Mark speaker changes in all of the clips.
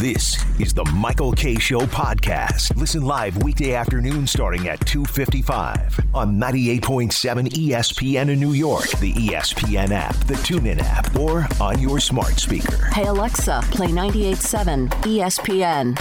Speaker 1: This is the Michael Kay Show podcast. Listen live weekday afternoon starting at 2:55 on 98.7 ESPN in New York, the ESPN app, the TuneIn app, or on your smart speaker.
Speaker 2: Hey Alexa, play 98.7 ESPN.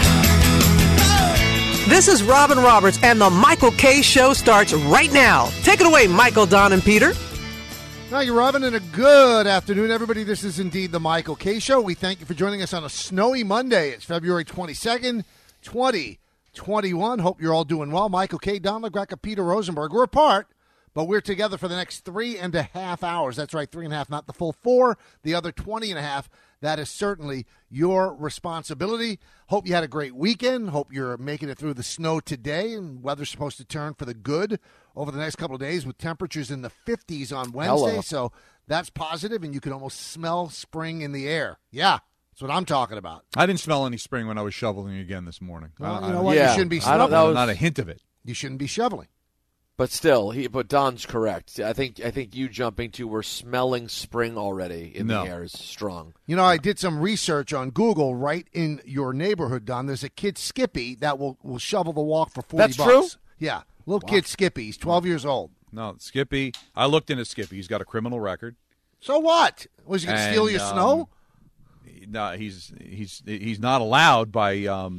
Speaker 3: This is Robin Roberts, and the Michael Kay Show starts right now. Take it away, Michael, Don, and Peter.
Speaker 4: Thank you, Robin, and a good afternoon, everybody. This is indeed the Michael Kay Show. We thank you for joining us on a snowy Monday. It's February 22nd, 2021. Hope you're all doing well. Michael Kay, Don LaGreca, Peter Rosenberg. We're apart, but we're together for the next 3.5 hours. That's right, 3.5, not the full 4. The other 20.5. That is certainly your responsibility. Hope you had a great weekend. Hope you're making it through the snow today, and weather's supposed to turn for the good over the next couple of days with temperatures in the 50s on Wednesday.
Speaker 5: Hello.
Speaker 4: So that's positive, and you can almost smell spring in the air. Yeah, that's what I'm talking about.
Speaker 6: I didn't smell any spring when I was shoveling again this morning.
Speaker 4: Well, you know what?
Speaker 5: Yeah,
Speaker 4: You shouldn't be
Speaker 5: I don't
Speaker 4: shoveling.
Speaker 5: know.
Speaker 6: Not a hint of it.
Speaker 4: You shouldn't be shoveling.
Speaker 5: But still, but Don's correct. I think you jumping to we're smelling spring already in the air is strong.
Speaker 4: You know, I did some research on Google right in your neighborhood, Don. There's a kid, Skippy, that will shovel the walk for $40.
Speaker 5: That's true?
Speaker 4: Yeah, little kid Skippy. He's 12 years old.
Speaker 6: No, Skippy. I looked into Skippy. He's got a criminal record.
Speaker 4: So what? Was he going to steal your snow?
Speaker 6: No, he's not allowed by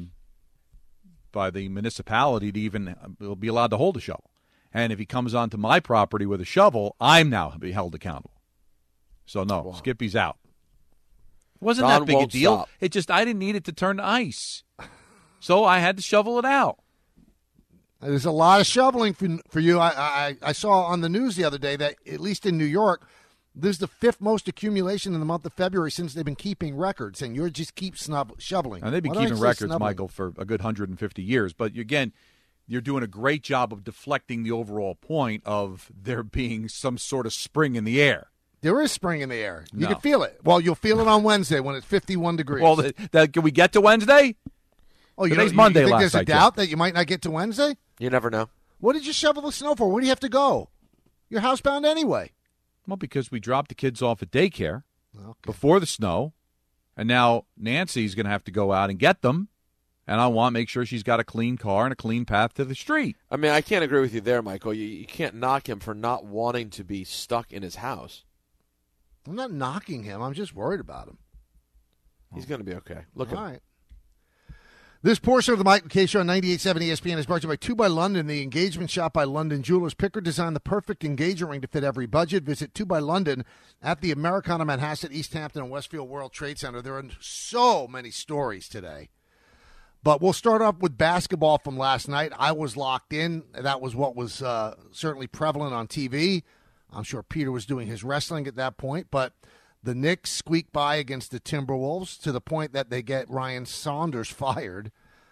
Speaker 6: the municipality to even be allowed to hold a shovel. And if he comes onto my property with a shovel, I'm now be held accountable. So no,
Speaker 5: Wow.
Speaker 6: Skippy's out. It wasn't
Speaker 5: Don
Speaker 6: that big a
Speaker 5: won't
Speaker 6: deal.
Speaker 5: stop.
Speaker 6: It just I didn't need it to turn to ice, so I had to shovel it out.
Speaker 4: There's a lot of shoveling for you. I saw on the news the other day that, at least in New York, this is the 5th most accumulation in the month of February since they've been keeping records, and you just keep shoveling.
Speaker 6: And they've been
Speaker 4: Why do I
Speaker 6: keeping
Speaker 4: say
Speaker 6: records,
Speaker 4: snubbling?
Speaker 6: Michael, for a good 150 years. But again, you're doing a great job of deflecting the overall point of there being some sort of spring in the air.
Speaker 4: There is spring in the air. You
Speaker 6: No.
Speaker 4: can feel it. Well, you'll feel it on Wednesday when it's 51 degrees.
Speaker 6: Well, can we get to Wednesday?
Speaker 4: oh, you
Speaker 6: today's
Speaker 4: know,
Speaker 6: Monday
Speaker 4: You think
Speaker 6: last
Speaker 4: there's a
Speaker 6: I
Speaker 4: doubt
Speaker 6: checked.
Speaker 4: that you might not get to Wednesday?
Speaker 5: You never know.
Speaker 4: What did you shovel the snow for? Where do you have to go? You're housebound anyway.
Speaker 6: Well, because we dropped the kids off at daycare
Speaker 4: Okay.
Speaker 6: before the snow, and now Nancy's going to have to go out and get them, and I want to make sure she's got a clean car and a clean path to the street.
Speaker 5: I mean, I can't agree with you there, Michael. You can't knock him for not wanting to be stuck in his house.
Speaker 4: I'm not knocking him. I'm just worried about him.
Speaker 5: He's going to be okay. Look at
Speaker 4: All
Speaker 5: him.
Speaker 4: right. This portion of the Michael Kay Show on 98.7 ESPN is brought to you by 2 by London, the engagement shop by London Jewelers. Picker designed the perfect engagement ring to fit every budget. Visit 2 by London at the Americana Manhasset, East Hampton, and Westfield World Trade Center. There are so many stories today. But we'll start off with basketball from last night. I was locked in. That was what was certainly prevalent on TV. I'm sure Peter was doing his wrestling at that point. But the Knicks squeak by against the Timberwolves to the point that they get Ryan Saunders fired.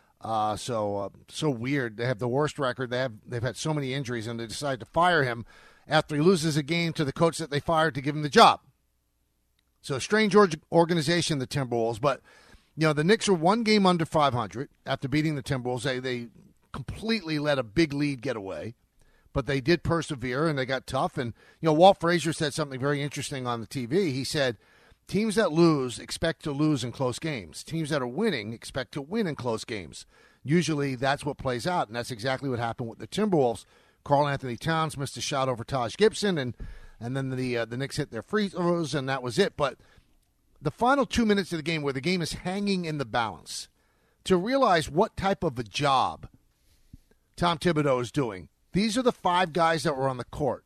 Speaker 4: So weird. They have the worst record. They've had so many injuries, and they decide to fire him after he loses a game to the coach that they fired to give him the job. So a strange organization, the Timberwolves. But, you know, the Knicks are 1 game under 500 after beating the Timberwolves. They completely let a big lead get away. But they did persevere, and they got tough. And, you know, Walt Frazier said something very interesting on the TV. He said, teams that lose expect to lose in close games. Teams that are winning expect to win in close games. Usually that's what plays out, and that's exactly what happened with the Timberwolves. Karl Anthony Towns missed a shot over Taj Gibson, and then the Knicks hit their free throws, and that was it. But the final 2 minutes of the game where the game is hanging in the balance, to realize what type of a job Tom Thibodeau is doing, these are the 5 guys that were on the court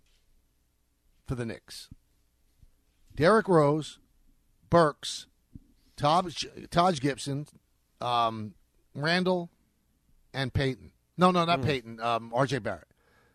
Speaker 4: for the Knicks. Derrick Rose, Burks, Taj Gibson, Randall, and Peyton. No, not Peyton. R.J. Barrett.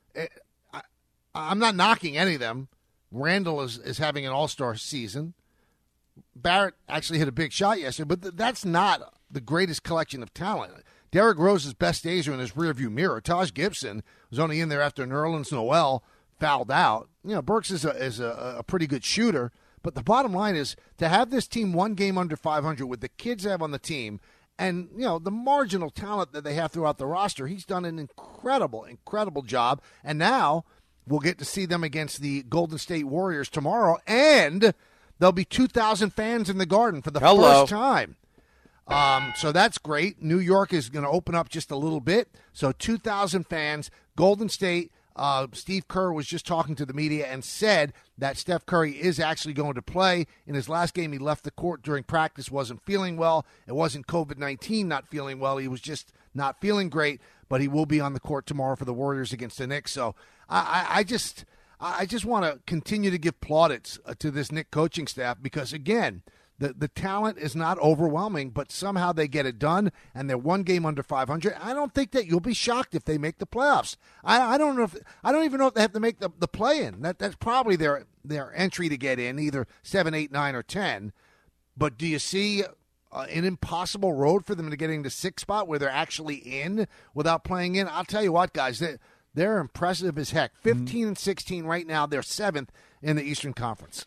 Speaker 4: I'm not knocking any of them. Randall is having an all-star season. Barrett actually hit a big shot yesterday, but that's not the greatest collection of talent. Derrick Rose's best days are in his rearview mirror. Taj Gibson was only in there after Nerlens Noel fouled out. You know, Burks is a pretty good shooter, but the bottom line is to have this team 1 game under 500 with the kids they have on the team and, you know, the marginal talent that they have throughout the roster. He's done an incredible job, and now we'll get to see them against the Golden State Warriors tomorrow, and there'll be 2,000 fans in the Garden for the first time. So that's great. New York is going to open up just a little bit. So 2,000 fans. Golden State, Steve Kerr was just talking to the media and said that Steph Curry is actually going to play. In his last game, he left the court during practice, wasn't feeling well. It wasn't COVID-19 not feeling well. He was just not feeling great, but he will be on the court tomorrow for the Warriors against the Knicks. So I just want to continue to give plaudits to this Knicks coaching staff because, again, the talent is not overwhelming, but somehow they get it done, and they're one game under 500. I don't think that you'll be shocked if they make the playoffs. I don't even know if they have to make the play-in. That's probably their entry to get in, either 7, 8, 9, or 10. But do you see an impossible road for them to get into 6th spot where they're actually in without playing in? I'll tell you what, guys, they're impressive as heck. 15 and 16 right now. They're 7th in the Eastern Conference.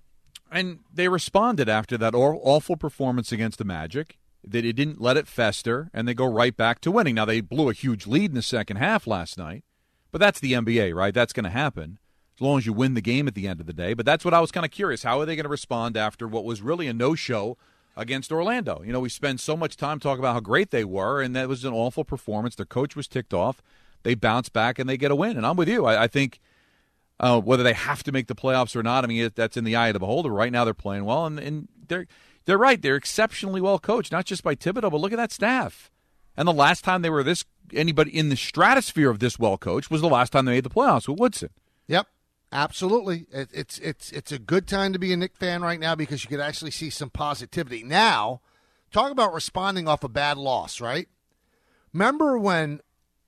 Speaker 6: And they responded after that awful performance against the Magic. They didn't let it fester, and they go right back to winning. Now, they blew a huge lead in the second half last night, but that's the NBA, right? That's going to happen as long as you win the game at the end of the day. But that's what I was kind of curious. How are they going to respond after what was really a no-show against Orlando? You know, we spend so much time talking about how great they were, and that was an awful performance. Their coach was ticked off. They bounce back, and they get a win. And I'm with you. I think whether they have to make the playoffs or not, I mean, that's in the eye of the beholder. Right now they're playing well, and they're right. They're exceptionally well coached, not just by Thibodeau, but look at that staff. And the last time they were anybody in the stratosphere of this well coached was the last time they made the playoffs with Woodson.
Speaker 4: Yep, absolutely. It's a good time to be a Knicks fan right now because you could actually see some positivity. Now, talk about responding off a bad loss, right? Remember when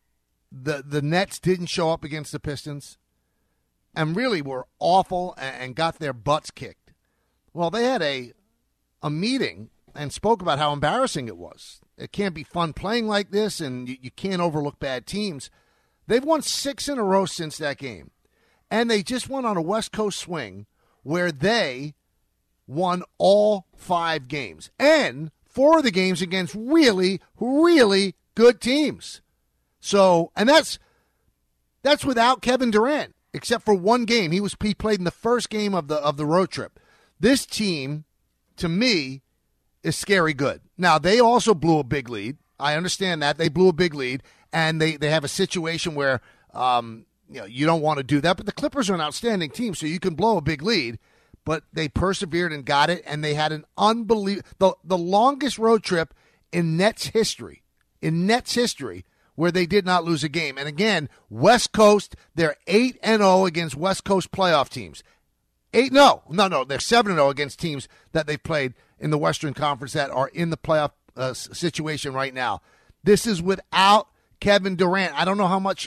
Speaker 4: the Nets didn't show up against the Pistons? And really were awful and got their butts kicked. Well, they had a meeting and spoke about how embarrassing it was. It can't be fun playing like this, and you can't overlook bad teams. They've won 6 in a row since that game. And they just went on a West Coast swing where they won all 5 games. And 4 of the games against really, really good teams. So, and that's without Kevin Durant. Except for one game. He played in the first game of the road trip. This team, to me, is scary good. Now, they also blew a big lead. I understand that. They blew a big lead, and they have a situation where you don't want to do that. But the Clippers are an outstanding team, so you can blow a big lead. But they persevered and got it, and they had an unbelievable – the longest road trip in Nets history. Where they did not lose a game. And again, West Coast, they're 8-0 against West Coast playoff teams. 8-0. No, they're 7-0 against teams that they've played in the Western Conference that are in the playoff situation right now. This is without Kevin Durant. I don't know how much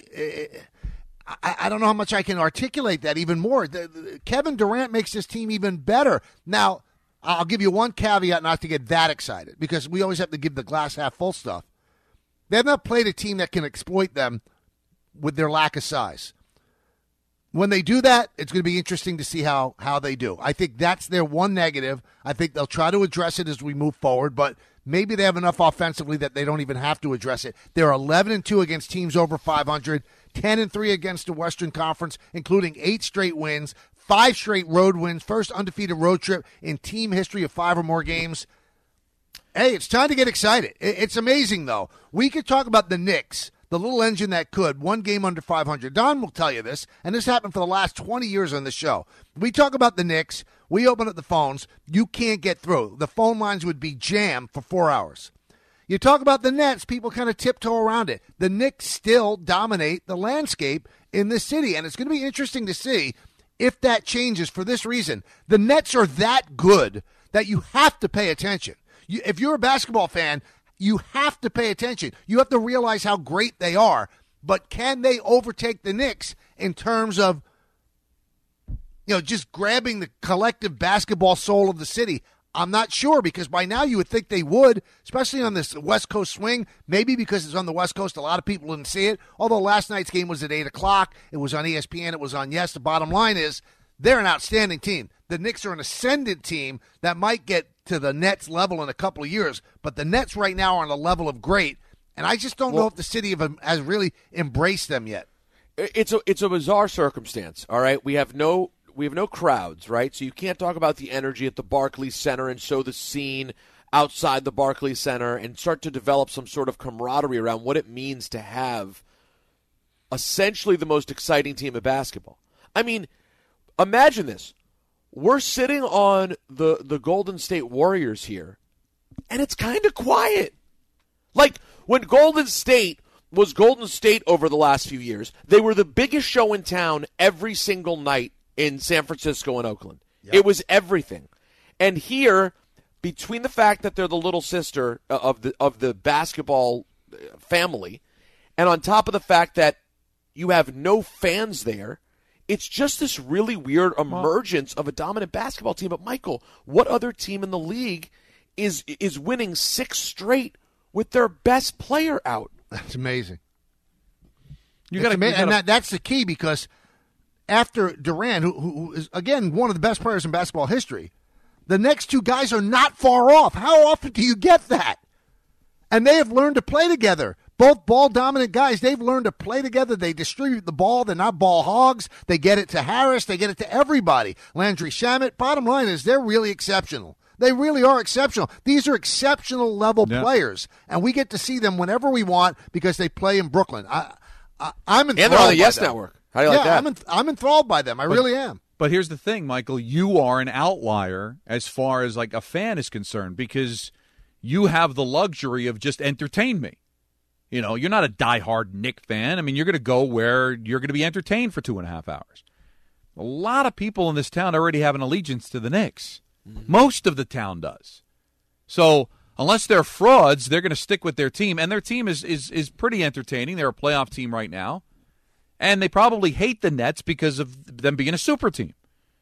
Speaker 4: I can articulate that even more. Kevin Durant makes this team even better. Now, I'll give you one caveat not to get that excited because we always have to give the glass half full stuff. They have not played a team that can exploit them with their lack of size. When they do that, it's going to be interesting to see how they do. I think that's their one negative. I think they'll try to address it as we move forward, but maybe they have enough offensively that they don't even have to address it. They're 11-2 against teams over 500, 10-3 against the Western Conference, including 8 straight wins, 5 straight road wins, first undefeated road trip in team history of 5 or more games. Hey, it's time to get excited. It's amazing, though. We could talk about the Knicks, the little engine that could, one game under 500. Don will tell you this, and this happened for the last 20 years on the show. We talk about the Knicks. We open up the phones. You can't get through. The phone lines would be jammed for 4 hours. You talk about the Nets, people kind of tiptoe around it. The Knicks still dominate the landscape in this city, and it's going to be interesting to see if that changes for this reason. The Nets are that good that you have to pay attention. If you're a basketball fan, you have to pay attention. You have to realize how great they are. But can they overtake the Knicks in terms of, just grabbing the collective basketball soul of the city? I'm not sure because by now you would think they would, especially on this West Coast swing. Maybe because it's on the West Coast, a lot of people didn't see it. Although last night's game was at 8 o'clock. It was on ESPN. It was on Yes. The bottom line is they're an outstanding team. The Knicks are an ascendant team that might get to the Nets level in a couple of years, but the Nets right now are on a level of great, and I just don't know if the city has really embraced them yet.
Speaker 5: It's a bizarre circumstance, all right? We have no crowds, right? So you can't talk about the energy at the Barclays Center and show the scene outside the Barclays Center and start to develop some sort of camaraderie around what it means to have essentially the most exciting team of basketball. I mean, imagine this. We're sitting on the Golden State Warriors here, and it's kind of quiet. Like, when Golden State was Golden State over the last few years, they were the biggest show in town every single night in San Francisco and Oakland. Yep. It was everything. And here, between the fact that they're the little sister of the basketball family, and on top of the fact that you have no fans there, it's just this really weird emergence of a dominant basketball team. But, Michael, what other team in the league is winning 6 straight with their best player out?
Speaker 4: That's amazing.
Speaker 6: And
Speaker 4: that's the key, because after Durant, who is, again, one of the best players in basketball history, the next 2 guys are not far off. How often do you get that? And they have learned to play together. Both ball-dominant guys, they've learned to play together. They distribute the ball. They're not ball hogs. They get it to Harris. They get it to everybody. Landry Shamet, bottom line is they're really exceptional. They really are exceptional. These are exceptional level players, and we get to see them whenever we want because they play in Brooklyn. I'm enthralled.
Speaker 5: And they're on the
Speaker 4: by
Speaker 5: Yes
Speaker 4: them.
Speaker 5: Network. How do you like that?
Speaker 4: I'm enthralled by them. I really am.
Speaker 6: But here's the thing, Michael. You are an outlier as far as like a fan is concerned, because you have the luxury of just entertain me. You know, you're not a diehard Knick fan. I mean, you're going to go where you're going to be entertained for 2.5 hours. A lot of people in this town already have an allegiance to the Knicks. Most of the town does. So unless they're frauds, they're going to stick with their team. And their team is pretty entertaining. They're a playoff team right now. And they probably hate the Nets because of them being a super team.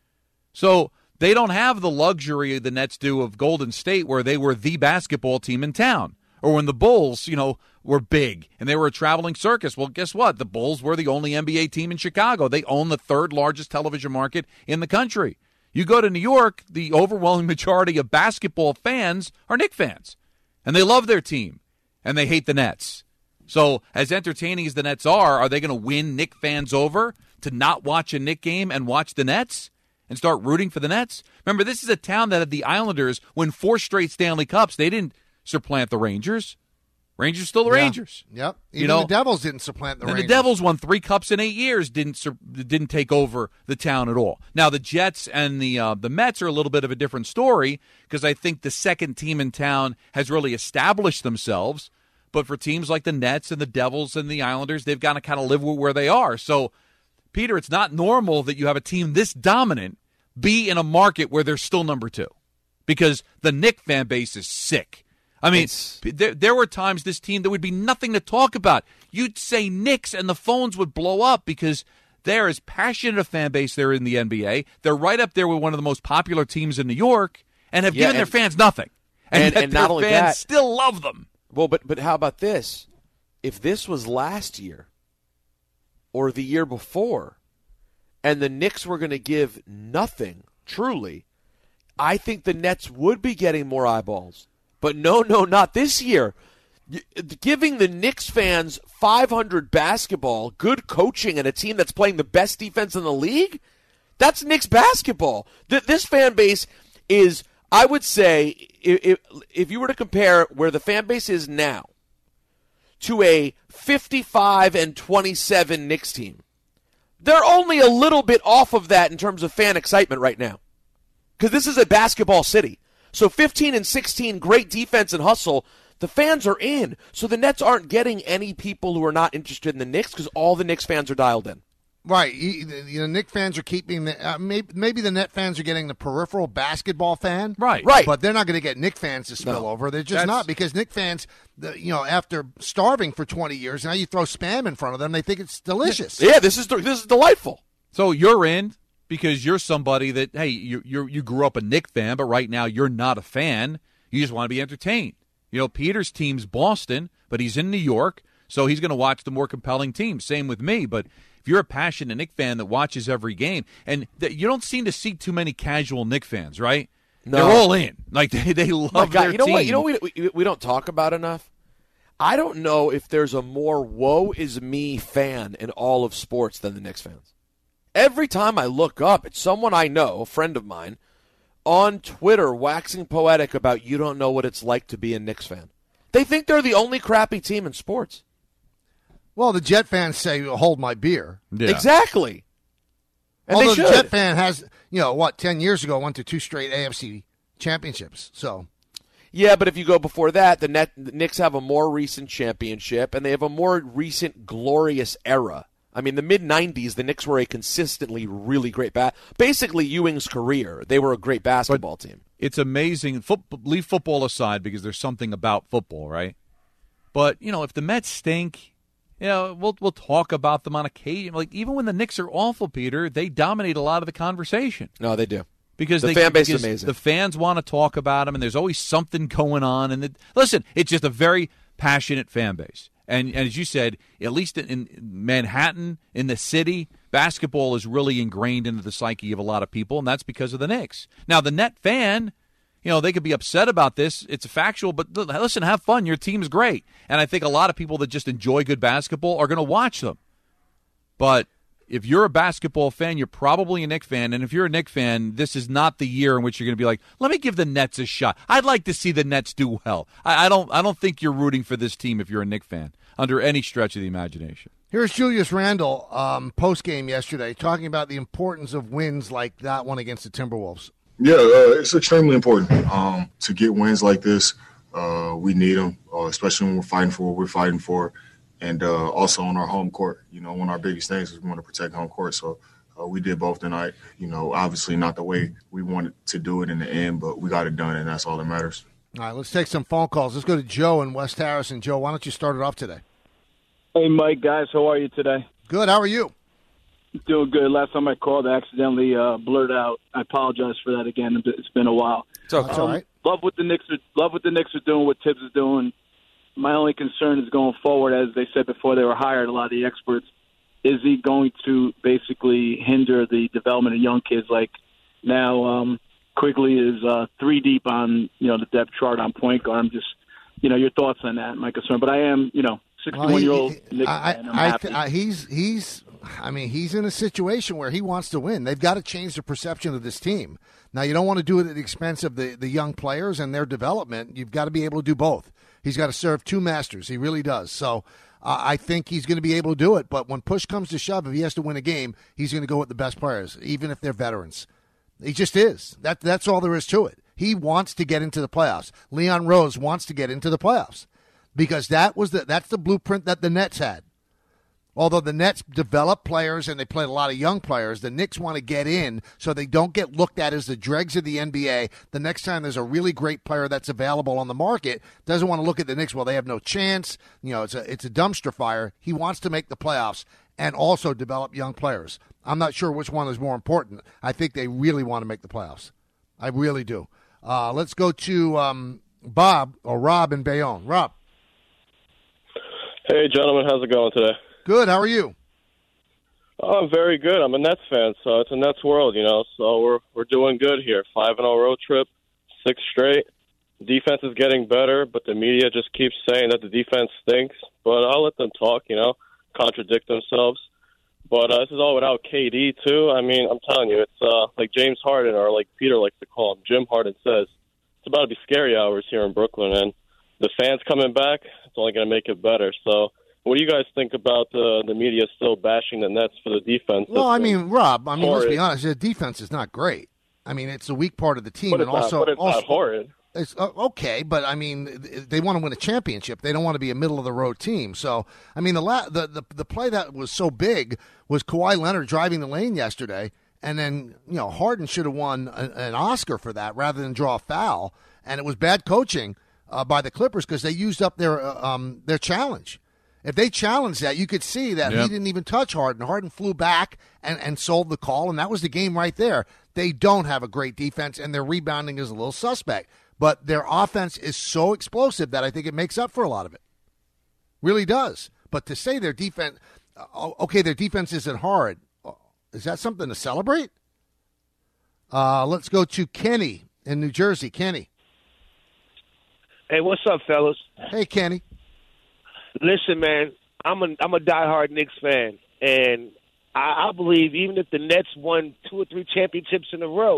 Speaker 6: So they don't have the luxury the Nets do of Golden State, where they were the basketball team in town. Or when the Bulls, were big and they were a traveling circus. Well, guess what? The Bulls were the only NBA team in Chicago. They own the 3rd largest television market in the country. You go to New York, the overwhelming majority of basketball fans are Knicks fans. And they love their team. And they hate the Nets. So as entertaining as the Nets are they going to win Knicks fans over to not watch a Knicks game and watch the Nets and start rooting for the Nets? Remember, this is a town that had the Islanders win 4 straight Stanley Cups. They didn't supplant the Rangers. Rangers still the Rangers.
Speaker 4: Yep. Even the Devils didn't supplant the Rangers.
Speaker 6: And the Devils won 3 cups in 8 years. Didn't take over the town at all. Now the Jets and the Mets are a little bit of a different story, because I think the second team in town has really established themselves. But for teams like the Nets and the Devils and the Islanders, they've got to kind of live where they are. So, Peter, it's not normal that you have a team this dominant be in a market where they're still number 2, because the Knicks fan base is sick. I mean, there were times this team, there would be nothing to talk about. You'd say Knicks and the phones would blow up, because they're as passionate a fan base there in the NBA. They're right up there with one of the most popular teams in New York, and have given their fans nothing. And not their
Speaker 5: only
Speaker 6: fans
Speaker 5: that,
Speaker 6: still love them.
Speaker 5: Well, but how about this? If this was last year or the year before, and the Knicks were going to give nothing, truly, I think the Nets would be getting more eyeballs. But no, not this year. Giving the Knicks fans 500 basketball, good coaching, and a team that's playing the best defense in the league, that's Knicks basketball. This fan base is, I would say, if you were to compare where the fan base is now to a 55-27 Knicks team, they're only a little bit off of that in terms of fan excitement right now. Because this is a basketball city. So 15-16, great defense and hustle. The fans are in. So the Nets aren't getting any people who are not interested in the Knicks, because all the Knicks fans are dialed in.
Speaker 4: Right. Knicks fans are keeping maybe the Net fans are getting the peripheral basketball fan.
Speaker 6: Right.
Speaker 4: But they're not going to get Knicks fans to spill over. They're just not, because Knicks fans, after starving for 20 years, now you throw Spam in front of them, they think it's delicious.
Speaker 5: Yeah, this is delightful.
Speaker 6: So you're in, because you're somebody that, hey, you grew up a Knicks fan, but right now you're not a fan. You just want to be entertained. Peter's team's Boston, but he's in New York, so he's going to watch the more compelling team. Same with me, but if you're a passionate Knicks fan that watches every game, and you don't seem to see too many casual Knicks fans, right? No. They're all in. Like, they love their team.
Speaker 5: You know what we don't talk about enough? I don't know if there's a more woe is me fan in all of sports than the Knicks fans. Every time I look up, it's someone I know, a friend of mine, on Twitter waxing poetic about you don't know what it's like to be a Knicks fan. They think they're the only crappy team in sports.
Speaker 4: Well, the Jet fans say, hold my beer.
Speaker 6: Yeah.
Speaker 5: Exactly. And
Speaker 4: Although
Speaker 5: they should.
Speaker 4: the Jet fan has, 10 years ago went to 2 straight AFC championships. So,
Speaker 5: yeah, but if you go before that, the Knicks have a more recent championship, and they have a more recent glorious era. I mean, the mid-'90s, the Knicks were a consistently really great basically Ewing's career. They were a great basketball team. It's
Speaker 6: amazing. Leave football aside because there's something about football, right? But, if the Mets stink, we'll talk about them on occasion. Like, even when the Knicks are awful, Peter, they dominate a lot of the conversation.
Speaker 5: No, they do.
Speaker 6: Because
Speaker 5: the fan base is amazing.
Speaker 6: The fans want to talk about them, and there's always something going on. And listen, it's just a very passionate fan base. And as you said, at least in Manhattan, in the city, basketball is really ingrained into the psyche of a lot of people, and that's because of the Knicks. Now, the net fan, they could be upset about this. It's factual, but listen, have fun. Your team's great. And I think a lot of people that just enjoy good basketball are going to watch them. But if you're a basketball fan, you're probably a Knicks fan. And if you're a Knicks fan, this is not the year in which you're going to be like, let me give the Nets a shot. I'd like to see the Nets do well. I don't think you're rooting for this team if you're a Knicks fan under any stretch of the imagination.
Speaker 4: Here's Julius Randle post-game yesterday talking about the importance of wins like that one against the Timberwolves.
Speaker 7: Yeah, it's extremely important to get wins like this. We need them, especially when we're fighting for what we're fighting for. And also on our home court. One of our biggest things is we want to protect home court. So we did both tonight. Obviously not the way we wanted to do it in the end, but we got it done, and that's all that matters.
Speaker 4: All right, let's take some phone calls. Let's go to Joe in West Harrison. Joe, why don't you start it off today?
Speaker 8: Hey, Mike, guys. How are you today?
Speaker 4: Good. How are you?
Speaker 8: Doing good. Last time I called, I accidentally blurted out. I apologize for that again. It's been a while.
Speaker 4: It's okay. All right.
Speaker 8: Love what the Knicks are doing, what Tibbs is doing. My only concern is going forward, as they said before they were hired, a lot of the experts, is he going to basically hinder the development of young kids? Like now, Quigley is 3 deep on the depth chart on point guard. I'm just, your thoughts on that, my concern. But I am, 61-year-old Knicks fan. I'm happy.
Speaker 4: He's in a situation where he wants to win. They've got to change the perception of this team. Now, you don't want to do it at the expense of the young players and their development. You've got to be able to do both. He's got to serve 2 masters. He really does. So I think he's going to be able to do it. But when push comes to shove, if he has to win a game, he's going to go with the best players, even if they're veterans. He just is. That's all there is to it. He wants to get into the playoffs. Leon Rose wants to get into the playoffs because that's the blueprint that the Nets had. Although the Nets develop players and they played a lot of young players, the Knicks want to get in so they don't get looked at as the dregs of the NBA. The next time there's a really great player that's available on the market, doesn't want to look at the Knicks, well, they have no chance. It's a dumpster fire. He wants to make the playoffs and also develop young players. I'm not sure which one is more important. I think they really want to make the playoffs. I really do. Let's go to Rob in Bayonne. Rob.
Speaker 9: Hey, gentlemen. How's it going today?
Speaker 4: Good. How are you?
Speaker 9: Oh, I'm very good. I'm a Nets fan, so it's a Nets world, So we're doing good here. 5-0 road trip, 6 straight. Defense is getting better, but the media just keeps saying that the defense stinks. But I'll let them talk, contradict themselves. But this is all without KD, too. I mean, I'm telling you, it's like James Harden, or like Peter likes to call him, Jim Harden says, it's about to be scary hours here in Brooklyn. And the fans coming back, it's only going to make it better. So what do you guys think about the media still bashing the Nets for the defense?
Speaker 4: Well, Rob, let's be honest. The defense is not great. It's the weak part of the team.
Speaker 9: But it's not horrid.
Speaker 4: It's okay, but they want to win a championship. They don't want to be a middle of the road team. So the play that was so big was Kawhi Leonard driving the lane yesterday, and then Harden should have won an Oscar for that rather than draw a foul. And it was bad coaching by the Clippers because they used up their challenge. If they challenged that, you could see that he didn't even touch Harden. Harden flew back and sold the call, and that was the game right there. They don't have a great defense, and their rebounding is a little suspect. But their offense is so explosive that I think it makes up for a lot of it. Really does. But to say their defense, their defense isn't hard, is that something to celebrate? Let's go to Kenny in New Jersey. Kenny.
Speaker 10: Hey, what's up, fellas?
Speaker 4: Hey, Kenny.
Speaker 10: Listen, man, I'm a diehard Knicks fan, and I believe even if the Nets won 2 or 3 championships in a row,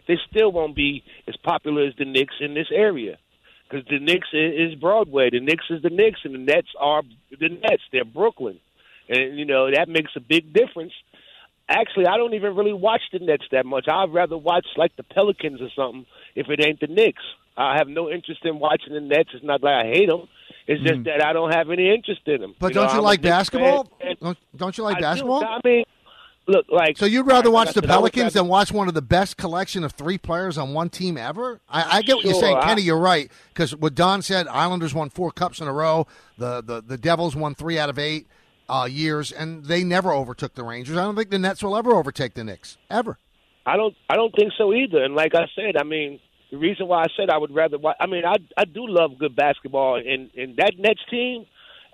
Speaker 10: they still won't be as popular as the Knicks in this area. Because the Knicks is Broadway. The Knicks is the Knicks, and the Nets are the Nets. They're Brooklyn. And, that makes a big difference. Actually, I don't even really watch the Nets that much. I'd rather watch, like, the Pelicans or something if it ain't the Knicks. I have no interest in watching the Nets. It's not like I hate them. It's just that I don't have any interest in them.
Speaker 4: But don't you like basketball? Don't you like basketball?
Speaker 10: I mean, look, like.
Speaker 4: So you'd rather watch the Pelicans than watch one of the best collection of 3 players on one team ever? I get what you're saying, Kenny. You're right, because what Don said, Islanders won 4 cups in a row. The Devils won 3 out of 8 years, and they never overtook the Rangers. I don't think the Nets will ever overtake the Knicks ever.
Speaker 10: I don't think so either. And like I said, I mean, the reason why I said I would rather watch. I mean, I do love good basketball, and that Nets team.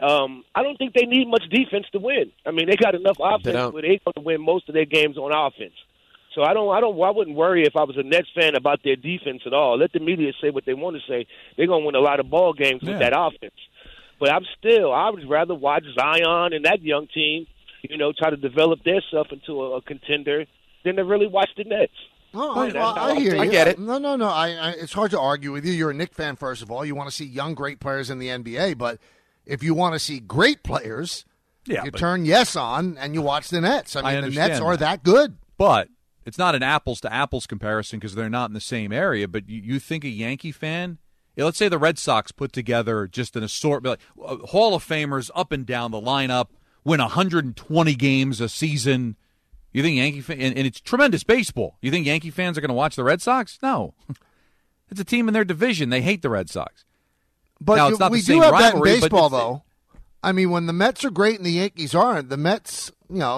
Speaker 10: I don't think they need much defense to win. I mean, they got enough offense where they're going to win most of their games on offense. So I wouldn't worry if I was a Nets fan about their defense at all. Let the media say what they want to say. They're going to win a lot of ball games with that offense. But I would rather watch Zion and that young team, try to develop their stuff into a contender than to really watch the Nets.
Speaker 4: Oh, I hear you. I get it. No. It's hard to argue with you. You're a Knicks fan, first of all. You want to see young, great players in the NBA, but if you want to see great players, you turn Yes on and you watch the Nets. I mean, the Nets are that good.
Speaker 6: But it's not an apples-to-apples comparison because they're not in the same area. But you think a Yankee fan, let's say the Red Sox put together just an assortment, like Hall of Famers up and down the lineup, win 120 games a season. You think Yankee fan, and it's tremendous baseball. You think Yankee fans are going to watch the Red Sox? No. It's a team in their division. They hate the Red Sox.
Speaker 4: But
Speaker 6: now, it's not
Speaker 4: we
Speaker 6: the same
Speaker 4: do have
Speaker 6: rivalry,
Speaker 4: that in baseball, though. I mean, when the Mets are great and the Yankees aren't, the Mets,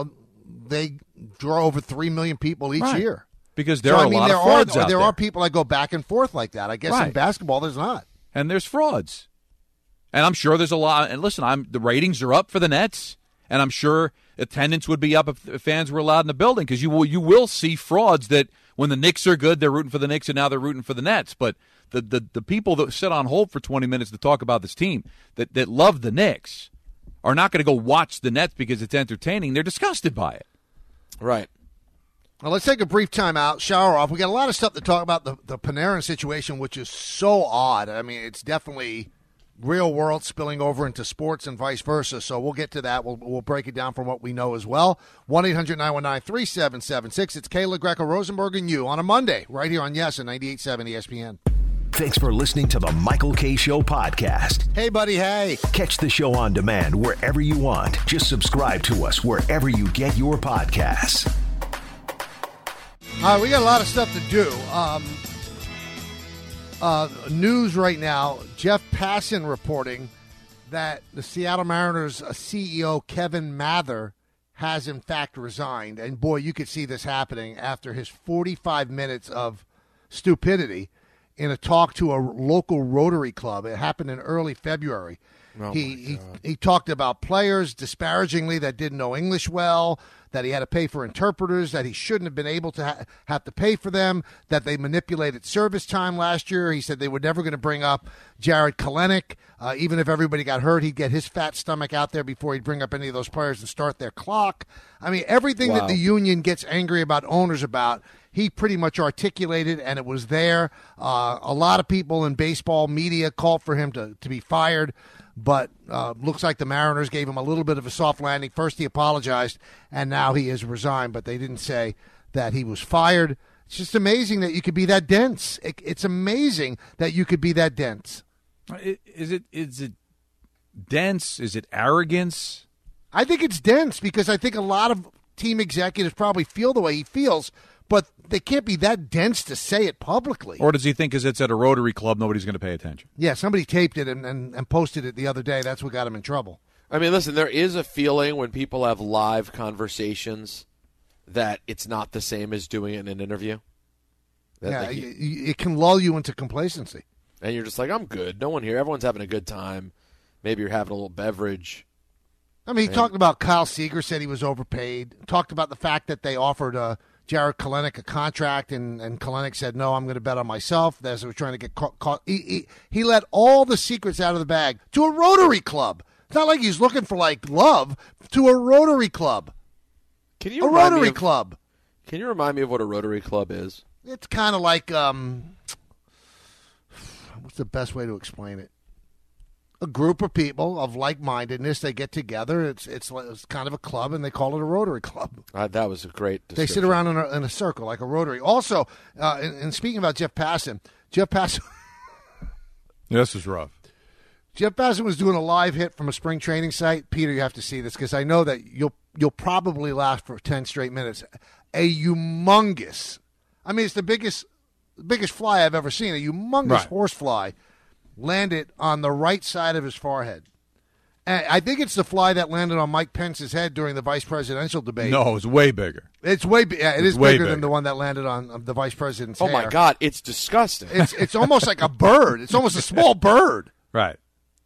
Speaker 4: they draw over 3 million people each year.
Speaker 6: Because there are a lot of frauds out there.
Speaker 4: There are people that go back and forth like that. I guess in basketball, there's not.
Speaker 6: And there's frauds. And I'm sure there's a lot. And listen, the ratings are up for the Nets. And I'm sure attendance would be up if fans were allowed in the building because you will see frauds that when the Knicks are good, they're rooting for the Knicks, and now they're rooting for the Nets. But the people that sit on hold for 20 minutes to talk about this team that love the Knicks are not going to go watch the Nets because it's entertaining. They're disgusted by it.
Speaker 5: Right.
Speaker 4: Well, let's take a brief time out, shower off. We got a lot of stuff to talk about the Panarin situation, which is so odd. I mean, it's definitely real world spilling over into sports and vice versa. So we'll get to that. We'll break it down from what we know as well. 1-800-919-3776. It's Kayla Greco-Rosenberg and you on a Monday right here on Yes and 98.7 ESPN.
Speaker 1: Thanks for listening to the Michael K. Show podcast.
Speaker 4: Hey, buddy, hey.
Speaker 1: Catch the show on demand wherever you want. Just subscribe to us wherever you get your podcasts.
Speaker 4: All right, we got a lot of stuff to do. News right now, Jeff Passan reporting that the Seattle Mariners CEO Kevin Mather has in fact resigned. And boy, you could see this happening after his 45 minutes of stupidity in a talk to a local Rotary Club. It happened in early February. He talked about players disparagingly that didn't know English well, that he had to pay for interpreters, that he shouldn't have been able to have to pay for them, that they manipulated service time last year. He said they were never going to bring up Jared Kalenic. Even if everybody got hurt, he'd get his fat stomach out there before he'd bring up any of those players and start their clock. I mean, everything that the union gets angry about owners about, he pretty much articulated, and it was there. A lot of people in baseball media called for him to be fired. But looks like the Mariners gave him a little bit of a soft landing. First he apologized, and now he has resigned. But they didn't say that he was fired. It's just amazing that you could be that dense. It's amazing that you could be that dense.
Speaker 6: Is it dense? Is it arrogance?
Speaker 4: I think it's dense because I think a lot of team executives probably feel the way he feels, but they can't be that dense to say it publicly.
Speaker 6: Or does he think because it's at a Rotary Club, nobody's going to pay attention?
Speaker 4: Yeah, somebody taped it and posted it the other day. That's what got him in trouble.
Speaker 5: I mean, listen, there is a feeling when people have live conversations that it's not the same as doing it in an interview.
Speaker 4: It can lull you into complacency.
Speaker 5: And you're just like, I'm good. No one here. Everyone's having a good time. Maybe you're having a little beverage.
Speaker 4: I mean, he talked about Kyle Seager, said he was overpaid. Talked about the fact that they offered Jared Kalenic a contract, and Kalenic said, no, I'm going to bet on myself. As they were trying to get caught. He let all the secrets out of the bag to a Rotary Club. It's not like he's looking for, love, to a Rotary Club.
Speaker 5: Can you remind me of what a Rotary Club is?
Speaker 4: It's kind of like what's the best way to explain it? A group of people of like-mindedness. They get together. It's kind of a club, and they call it a Rotary Club.
Speaker 5: That was a great description.
Speaker 4: They sit around in a circle like a Rotary. Also, and speaking about Jeff Passan.
Speaker 6: This is rough.
Speaker 4: Jeff Passan was doing a live hit from a spring training site. Peter, you have to see this because I know that you'll probably last for 10 straight minutes. A humongous, I mean, it's the biggest fly I've ever seen. A humongous horsefly landed on the right side of his forehead. And I think it's the fly that landed on Mike Pence's head during the vice presidential debate.
Speaker 6: No, it's way bigger.
Speaker 4: It is bigger than the one that landed on the vice president's hair.
Speaker 5: Oh, my God. It's disgusting.
Speaker 4: It's almost like a bird. It's almost a small bird.
Speaker 6: Right.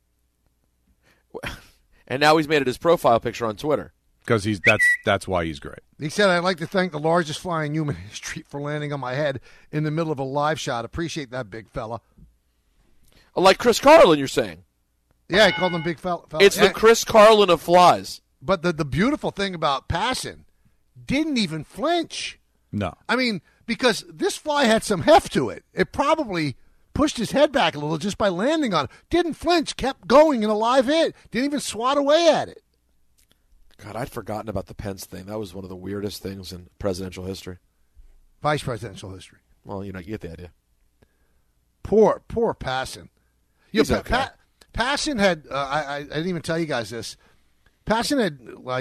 Speaker 5: And now he's made it his profile picture on Twitter.
Speaker 6: Because that's why he's great.
Speaker 4: He said, "I'd like to thank the largest fly in human history for landing on my head in the middle of a live shot. Appreciate that, big fella."
Speaker 5: Like Chris Carlin, you're saying?
Speaker 4: Yeah, he called him big fella.
Speaker 5: It's the Chris Carlin of flies.
Speaker 4: But the beautiful thing about Passan, didn't even flinch.
Speaker 6: No.
Speaker 4: I mean, because this fly had some heft to it. It probably pushed his head back a little just by landing on it. Didn't flinch, kept going in a live hit. Didn't even swat away at it.
Speaker 5: God, I'd forgotten about the Pence thing. That was one of the weirdest things in presidential history.
Speaker 4: Vice presidential history.
Speaker 5: Well, you get the idea.
Speaker 4: Poor Passan.
Speaker 5: He's okay.
Speaker 4: Passan had, I didn't even tell you guys this. Passan had,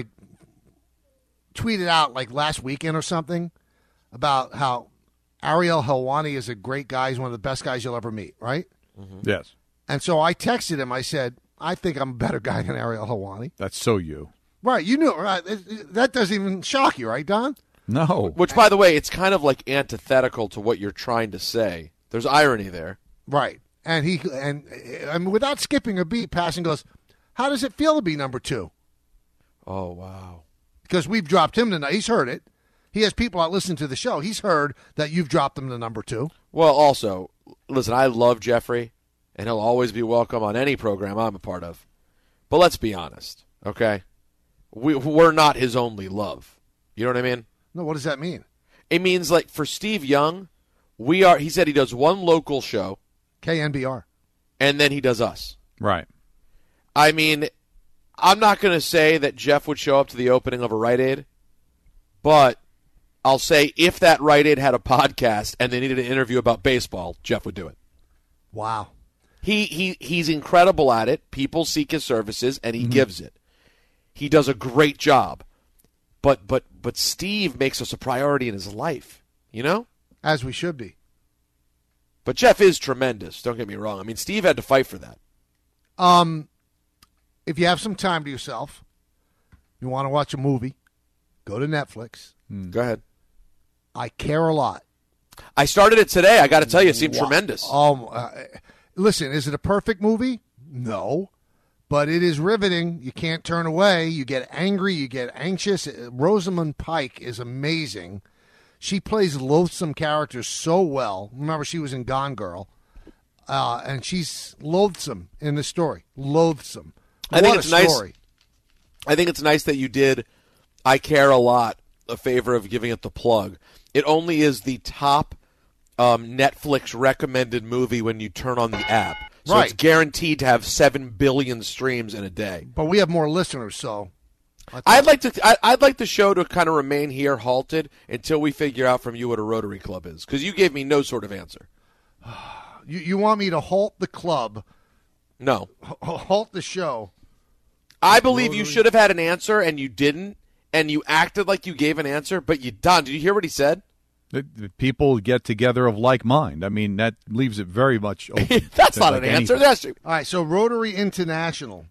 Speaker 4: tweeted out, last weekend or something about how Ariel Helwani is a great guy. He's one of the best guys you'll ever meet, right?
Speaker 6: Mm-hmm. Yes.
Speaker 4: And so I texted him. I said, I think I'm a better guy than Ariel Helwani.
Speaker 6: That's so you.
Speaker 4: Right. You knew it, right? That doesn't even shock you, right, Don?
Speaker 6: No.
Speaker 5: Which, by the way, it's kind of antithetical to what you're trying to say. There's irony there.
Speaker 4: Right. And without skipping a beat, Passan goes, how does it feel to be number 2?
Speaker 5: Oh, wow.
Speaker 4: Because we've dropped him tonight. He's heard it. He has people out listening to the show. He's heard that you've dropped him to number 2.
Speaker 5: Well, also, listen, I love Jeffrey, and he'll always be welcome on any program I'm a part of. But let's be honest, okay? We're not his only love. You know what I mean?
Speaker 4: No, what does that mean?
Speaker 5: It means, for Steve Young, he said he does one local show.
Speaker 4: KNBR.
Speaker 5: And then he does us.
Speaker 6: Right.
Speaker 5: I mean, I'm not going to say that Jeff would show up to the opening of a Rite Aid, but I'll say if that Rite Aid had a podcast and they needed an interview about baseball, Jeff would do it.
Speaker 4: Wow.
Speaker 5: He's incredible at it. People seek his services, and he gives it. He does a great job. But Steve makes us a priority in his life, you know?
Speaker 4: As we should be.
Speaker 5: But Jeff is tremendous, don't get me wrong. I mean, Steve had to fight for that.
Speaker 4: If you have some time to yourself, you want to watch a movie, go to Netflix.
Speaker 5: Go ahead.
Speaker 4: I Care a Lot.
Speaker 5: I started it today. I got to tell you, it seemed tremendous.
Speaker 4: Listen, is it a perfect movie? No. But it is riveting. You can't turn away. You get angry. You get anxious. Rosamund Pike is amazing. She plays loathsome characters so well. Remember, she was in Gone Girl. And she's loathsome in the story. Loathsome.
Speaker 5: I think
Speaker 4: it's nice.
Speaker 5: I think it's nice that you did I Care a Lot a favor of giving it the plug. It only is the top Netflix recommended movie when you turn on the app. So It's guaranteed to have 7 billion streams in a day.
Speaker 4: But we have more listeners, so
Speaker 5: I'd like the show to kind of remain here halted until we figure out from you what a Rotary Club is, because you gave me no sort of answer.
Speaker 4: You want me to halt the club?
Speaker 5: No.
Speaker 4: Halt the show.
Speaker 5: I believe you should have had an answer, and you didn't, and you acted like you gave an answer, but you done. Did you hear what he said?
Speaker 6: The people get together of like mind. I mean, that leaves it very much open.
Speaker 5: That's not an answer.
Speaker 4: All right, so Rotary International.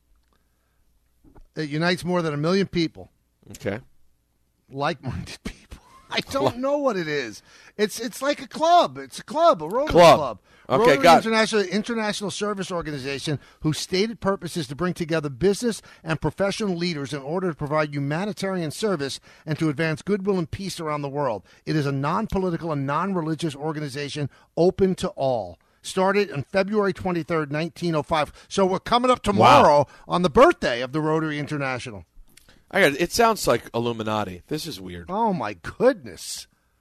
Speaker 4: It unites more than 1 million people.
Speaker 5: Okay.
Speaker 4: Like-minded people. I don't know what it is. It's like a club. It's a club, a Rotary club.
Speaker 5: Okay,
Speaker 4: Rotary International Service Organization, whose stated purpose is to bring together business and professional leaders in order to provide humanitarian service and to advance goodwill and peace around the world. It is a non-political and non-religious organization open to all. Started on February 23rd, 1905. So we're coming up tomorrow on the birthday of the Rotary International.
Speaker 5: It sounds like Illuminati. This is weird.
Speaker 4: Oh, my goodness.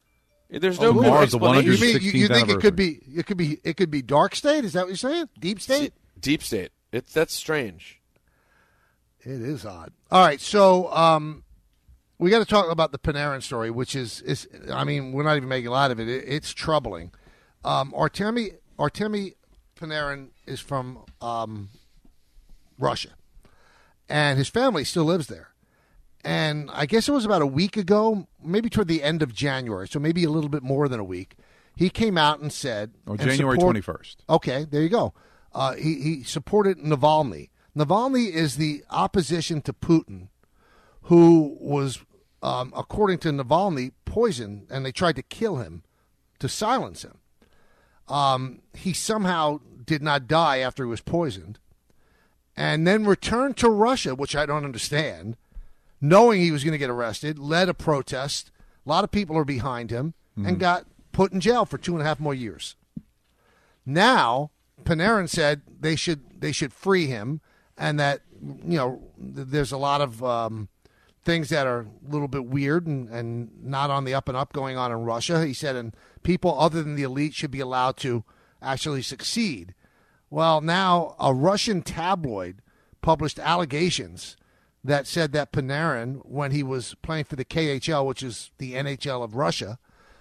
Speaker 5: There's no
Speaker 6: Mars, the
Speaker 5: explanation.
Speaker 4: You think it could be dark state? Is that what you're saying? Deep state?
Speaker 5: Deep state. That's strange.
Speaker 4: It is odd. All right, so we got to talk about the Panarin story, which is I mean, we're not even making a lot of it. It's troubling. Artemi Panarin is from Russia, and his family still lives there. And I guess it was about a week ago, maybe toward the end of January, so maybe a little bit more than a week, he came out and said...
Speaker 6: January 21st.
Speaker 4: Okay, there you go. He supported Navalny. Navalny is the opposition to Putin, who was, according to Navalny, poisoned, and they tried to kill him to silence him. He somehow did not die after he was poisoned, and then returned to Russia, which I don't understand, knowing he was going to get arrested, led a protest. A lot of people are behind him, and got put in jail for 2.5 more years. Now, Panarin said they should free him, and that there's a lot of things that are a little bit weird and not on the up and up going on in Russia. He said, and people other than the elite should be allowed to actually succeed. Well, now a Russian tabloid published allegations that said that Panarin, when he was playing for the KHL, which is the NHL of Russia,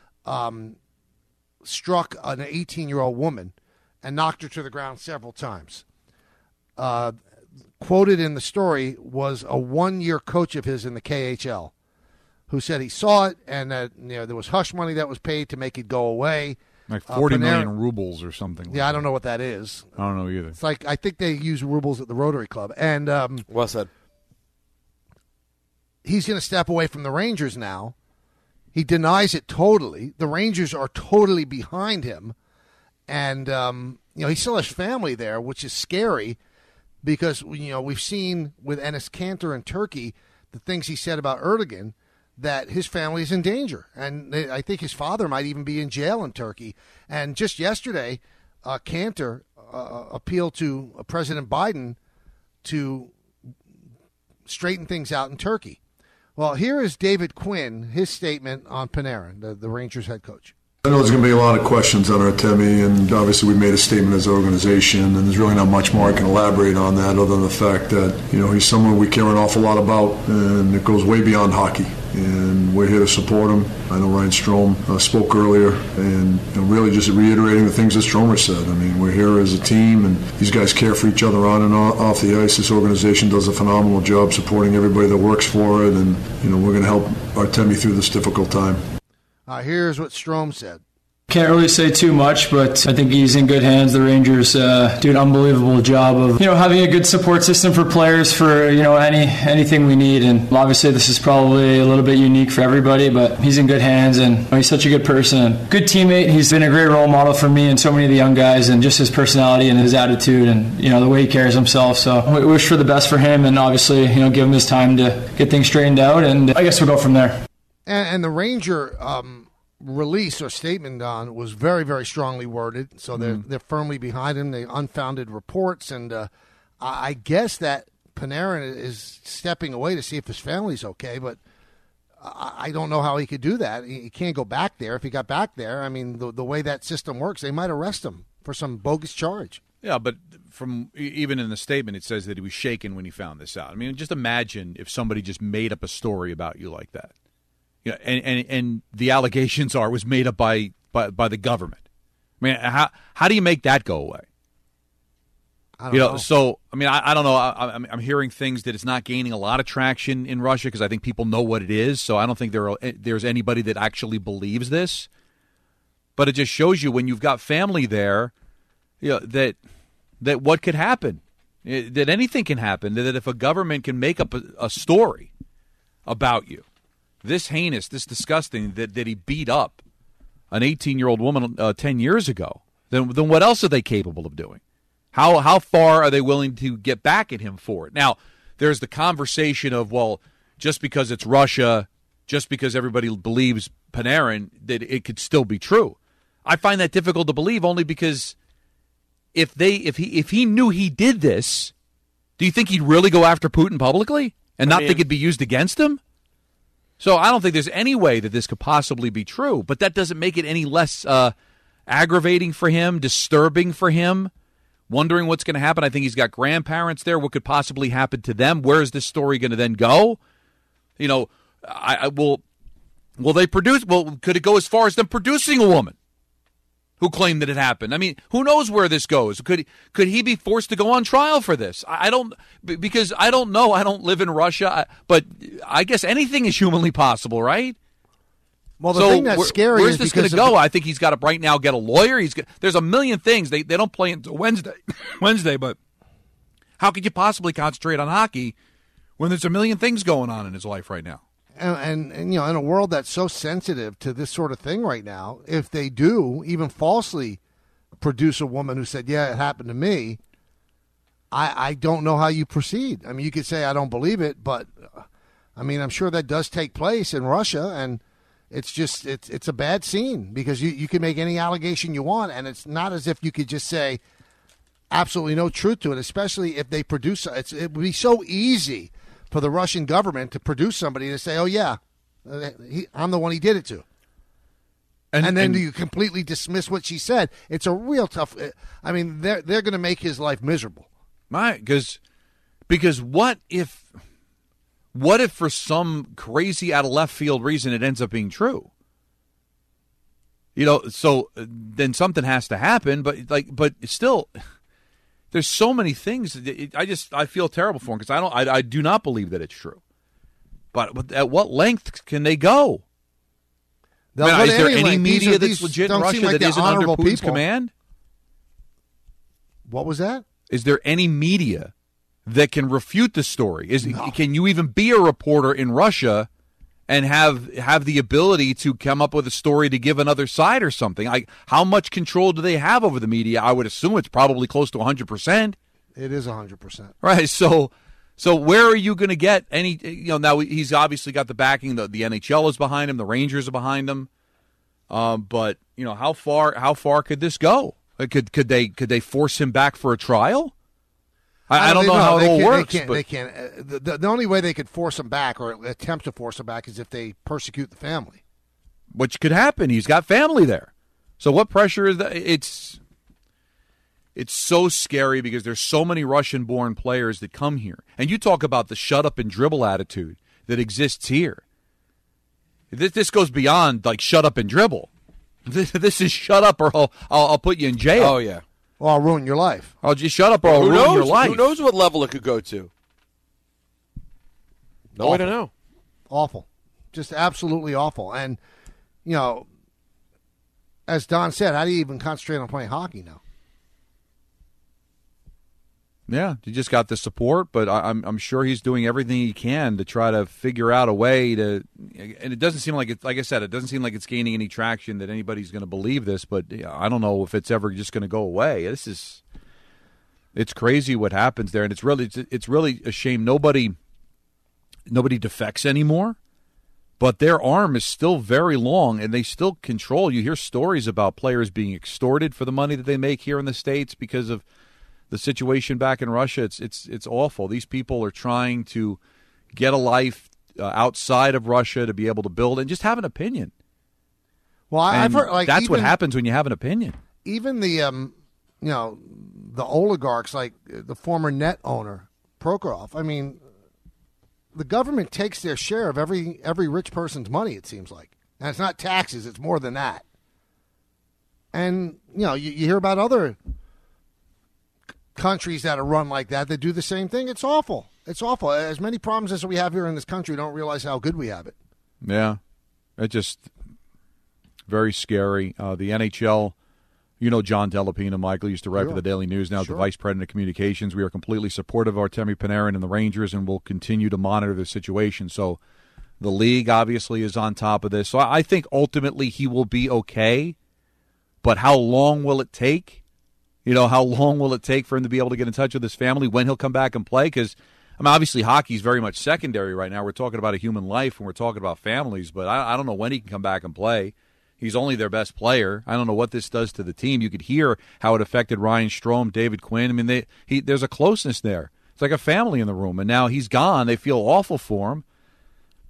Speaker 4: struck an 18-year-old woman and knocked her to the ground several times. Quoted in the story was a one-year coach of his in the KHL who said he saw it and that there was hush money that was paid to make it go away.
Speaker 6: Like 40 million rubles or something.
Speaker 4: Yeah, I don't know what that is.
Speaker 6: I don't know either.
Speaker 4: It's like, I think they use rubles at the Rotary Club. And
Speaker 5: well said.
Speaker 4: He's going to step away from the Rangers now. He denies it totally. The Rangers are totally behind him. And, he still has family there, which is scary because, we've seen with Enes Kanter in Turkey, the things he said about Erdogan, that his family is in danger. And I think his father might even be in jail in Turkey. And just yesterday, Kanter appealed to President Biden to straighten things out in Turkey. Well, here is David Quinn, his statement on Panarin, the Rangers head coach.
Speaker 11: I know there's going to be a lot of questions on Artemi, and obviously we made a statement as an organization, and there's really not much more I can elaborate on that other than the fact that, he's someone we care an awful lot about, and it goes way beyond hockey, and we're here to support him. I know Ryan Strome spoke earlier, and really just reiterating the things that Stromer said. I mean, we're here as a team, and these guys care for each other on and off the ice. This organization does a phenomenal job supporting everybody that works for it, and, we're going to help Artemi through this difficult time.
Speaker 4: Here's what Strome said.
Speaker 12: Can't really say too much, but I think he's in good hands. The Rangers do an unbelievable job of, having a good support system for players for, anything we need. And obviously this is probably a little bit unique for everybody, but he's in good hands and he's such a good person. Good teammate. He's been a great role model for me and so many of the young guys, and just his personality and his attitude and, the way he carries himself. So we wish for the best for him and obviously, give him his time to get things straightened out. And I guess we'll go from there.
Speaker 4: And the Ranger release or statement on was very, very strongly worded, so they're firmly behind him. They unfounded reports, and I guess that Panarin is stepping away to see if his family's okay, but I don't know how he could do that. He can't go back there. If he got back there, I mean, the way that system works, they might arrest him for some bogus charge.
Speaker 6: Yeah, but from even in the statement, it says that he was shaken when he found this out. I mean, just imagine if somebody just made up a story about you like that. And the allegations was made up by the government. I mean, how do you make that go away?
Speaker 4: I don't know.
Speaker 6: So I mean, I don't know. I'm hearing things that it's not gaining a lot of traction in Russia because I think people know what it is. So I don't think there's anybody that actually believes this. But it just shows you when you've got family there, that what could happen, that anything can happen. That if a government can make up a story about you. This heinous, this disgusting, that he beat up an 18-year-old woman 10 years ago, then what else are they capable of doing? How far are they willing to get back at him for it? Now, there's the conversation of, well, just because it's Russia, just because everybody believes Panarin, that it could still be true. I find that difficult to believe only because if he knew he did this, do you think he'd really go after Putin publicly and not think it'd be used against him? So I don't think there's any way that this could possibly be true, but that doesn't make it any less aggravating for him, disturbing for him, wondering what's going to happen. I think he's got grandparents there. What could possibly happen to them? Where is this story going to then go? You know, will they produce? Well, could it go as far as them producing a woman who claimed that it happened? I mean, who knows where this goes? Could he be forced to go on trial for this? I don't, because I don't know. I don't live in Russia, but I guess anything is humanly possible, right?
Speaker 4: Well, the thing that's scary
Speaker 6: where's
Speaker 4: is
Speaker 6: this going to go? I think he's got to right now get a lawyer. There's a million things. They don't play until Wednesday, but how could you possibly concentrate on hockey when there's a million things going on in his life right now?
Speaker 4: And you know, in a world that's so sensitive to this sort of thing right now, if they do even falsely produce a woman who said, yeah, it happened to me, I don't know how you proceed. I mean, you could say I don't believe it, but I mean, I'm sure that does take place in Russia, and it's just it's a bad scene because you can make any allegation you want, and it's not as if you could just say absolutely no truth to it, especially if they produce it. It would be so easy for the Russian government to produce somebody to say, oh, yeah, I'm the one he did it to. And then you completely dismiss what she said. It's a real tough – I mean, they're going to make his life miserable.
Speaker 6: Because what if for some crazy out of left field reason it ends up being true? You know, so then something has to happen, but still – there's so many things. I feel terrible for him because I do not believe that it's true. But at what length can they go? Is there any media that's legit in Russia that isn't under Putin's command?
Speaker 4: What was that?
Speaker 6: Is there any media that can refute the story? Can you even be a reporter in Russia and have the ability to come up with a story to give another side or something? How much control do they have over the media? I would assume it's probably close to 100%.
Speaker 4: It is 100%.
Speaker 6: Right. So where are you going to get any? You know, now he's obviously got the backing. The NHL is behind him. The Rangers are behind him. But you know, how far could this go? Could they force him back for a trial? I don't know how it all works.
Speaker 4: They can't. The only way they could force him back or attempt to force him back is if they persecute the family.
Speaker 6: Which could happen. He's got family there. So what pressure is that? It's so scary because there's so many Russian-born players that come here. And you talk about the shut-up and dribble attitude that exists here. This goes beyond, like, shut up and dribble. This is shut up or I'll put you in jail.
Speaker 5: Oh, yeah.
Speaker 4: Well, I'll ruin your life.
Speaker 6: I'll just shut up or I'll ruin your life.
Speaker 5: Who knows what level it could go to? No way to know.
Speaker 4: Awful. Just absolutely awful. And, you know, as Don said, how do you even concentrate on playing hockey now?
Speaker 6: Yeah, you just got the support, but I'm sure he's doing everything he can to try to figure out a way to. And it doesn't seem like it's, like I said, it doesn't seem like it's gaining any traction that anybody's going to believe this. But I don't know if it's ever just going to go away. It's crazy what happens there, and it's really a shame. Nobody defects anymore, but their arm is still very long, and they still control. You hear stories about players being extorted for the money that they make here in the States because of the situation back in Russia. It's awful. These people are trying to get a life outside of Russia to be able to build and just have an opinion.
Speaker 4: Well, I've heard
Speaker 6: that's what happens when you have an opinion.
Speaker 4: Even the the oligarchs, like the former net owner Prokhorov. I mean, the government takes their share of every rich person's money. It seems like, and it's not taxes; it's more than that. And you hear about other countries that are run like that do the same thing. It's awful. It's awful. As many problems as we have here in this country, we don't realize how good we have it.
Speaker 6: Yeah, it's just very scary. The NHL, John Delapina, Michael used to write for the Daily News, now the Vice President of Communications. We are completely supportive of Artemi Panarin and the Rangers, and will continue to monitor the situation. So the league obviously is on top of this. So I think ultimately he will be okay, but how long will it take? How long will it take for him to be able to get in touch with his family, when he'll come back and play? Because, obviously hockey is very much secondary right now. We're talking about a human life and we're talking about families, but I don't know when he can come back and play. He's only their best player. I don't know what this does to the team. You could hear how it affected Ryan Strome, David Quinn. There's a closeness there. It's like a family in the room, and now he's gone. They feel awful for him.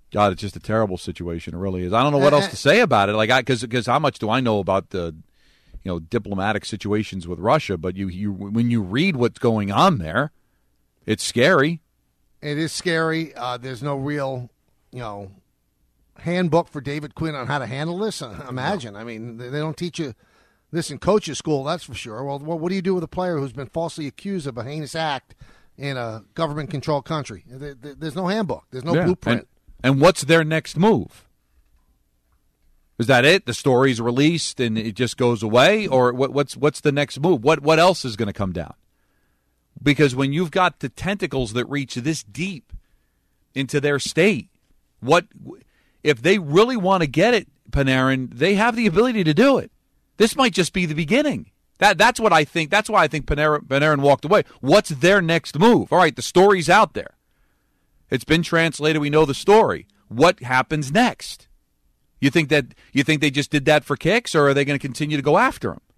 Speaker 6: God, it's just a terrible situation. It really is. I don't know what else to say about it. Like, because how much do I know about the, diplomatic situations with Russia? But you when you read what's going on there, it's scary.
Speaker 4: It is scary. There's no real, handbook for David Quinn on how to handle this. Imagine. I mean, they don't teach you this in coaches school, that's for sure. Well, what do you do with a player who's been falsely accused of a heinous act in a government-controlled country? There's no handbook. There's no blueprint.
Speaker 6: And what's their next move? Is that it? The story's released and it just goes away? Or what's the next move? What else is going to come down? Because when you've got the tentacles that reach this deep into their state, if they really want to get it, Panarin, they have the ability to do it. This might just be the beginning. That's what I think. That's why I think Panarin walked away. What's their next move? All right, the story's out there. It's been translated. We know the story. What happens next? You think they just did that for kicks, or are they going to continue to go after him?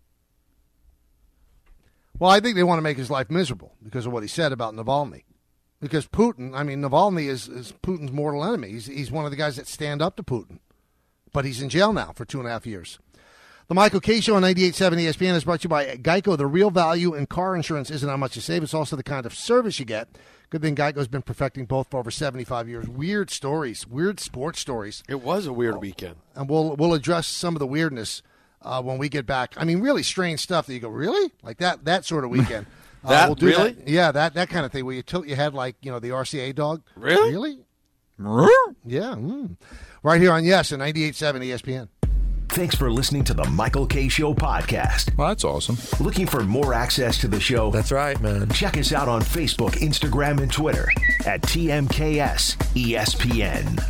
Speaker 4: Well, I think they want to make his life miserable because of what he said about Navalny. Because Putin, Navalny is Putin's mortal enemy. He's one of the guys that stand up to Putin. But he's in jail now for 2.5 years. The Michael Kay Show on 98.7 ESPN is brought to you by Geico. The real value in car insurance isn't how much you save. It's also the kind of service you get. Good thing Geico's been perfecting both for over 75 years. Weird stories, weird sports stories.
Speaker 5: It was a weird weekend.
Speaker 4: And we'll address some of the weirdness when we get back. Really strange stuff that you go, really? Like that sort of weekend. We'll do
Speaker 5: really?
Speaker 4: That. Yeah, that kind of thing where you tilt your head like, the RCA dog.
Speaker 5: Really?
Speaker 4: Yeah. Right here on Yes and 98.7 ESPN.
Speaker 1: Thanks for listening to the Michael Kay Show podcast.
Speaker 6: Well, that's awesome.
Speaker 1: Looking for more access to the show?
Speaker 13: That's right, man.
Speaker 1: Check us out on Facebook, Instagram, and Twitter at TMKS ESPN.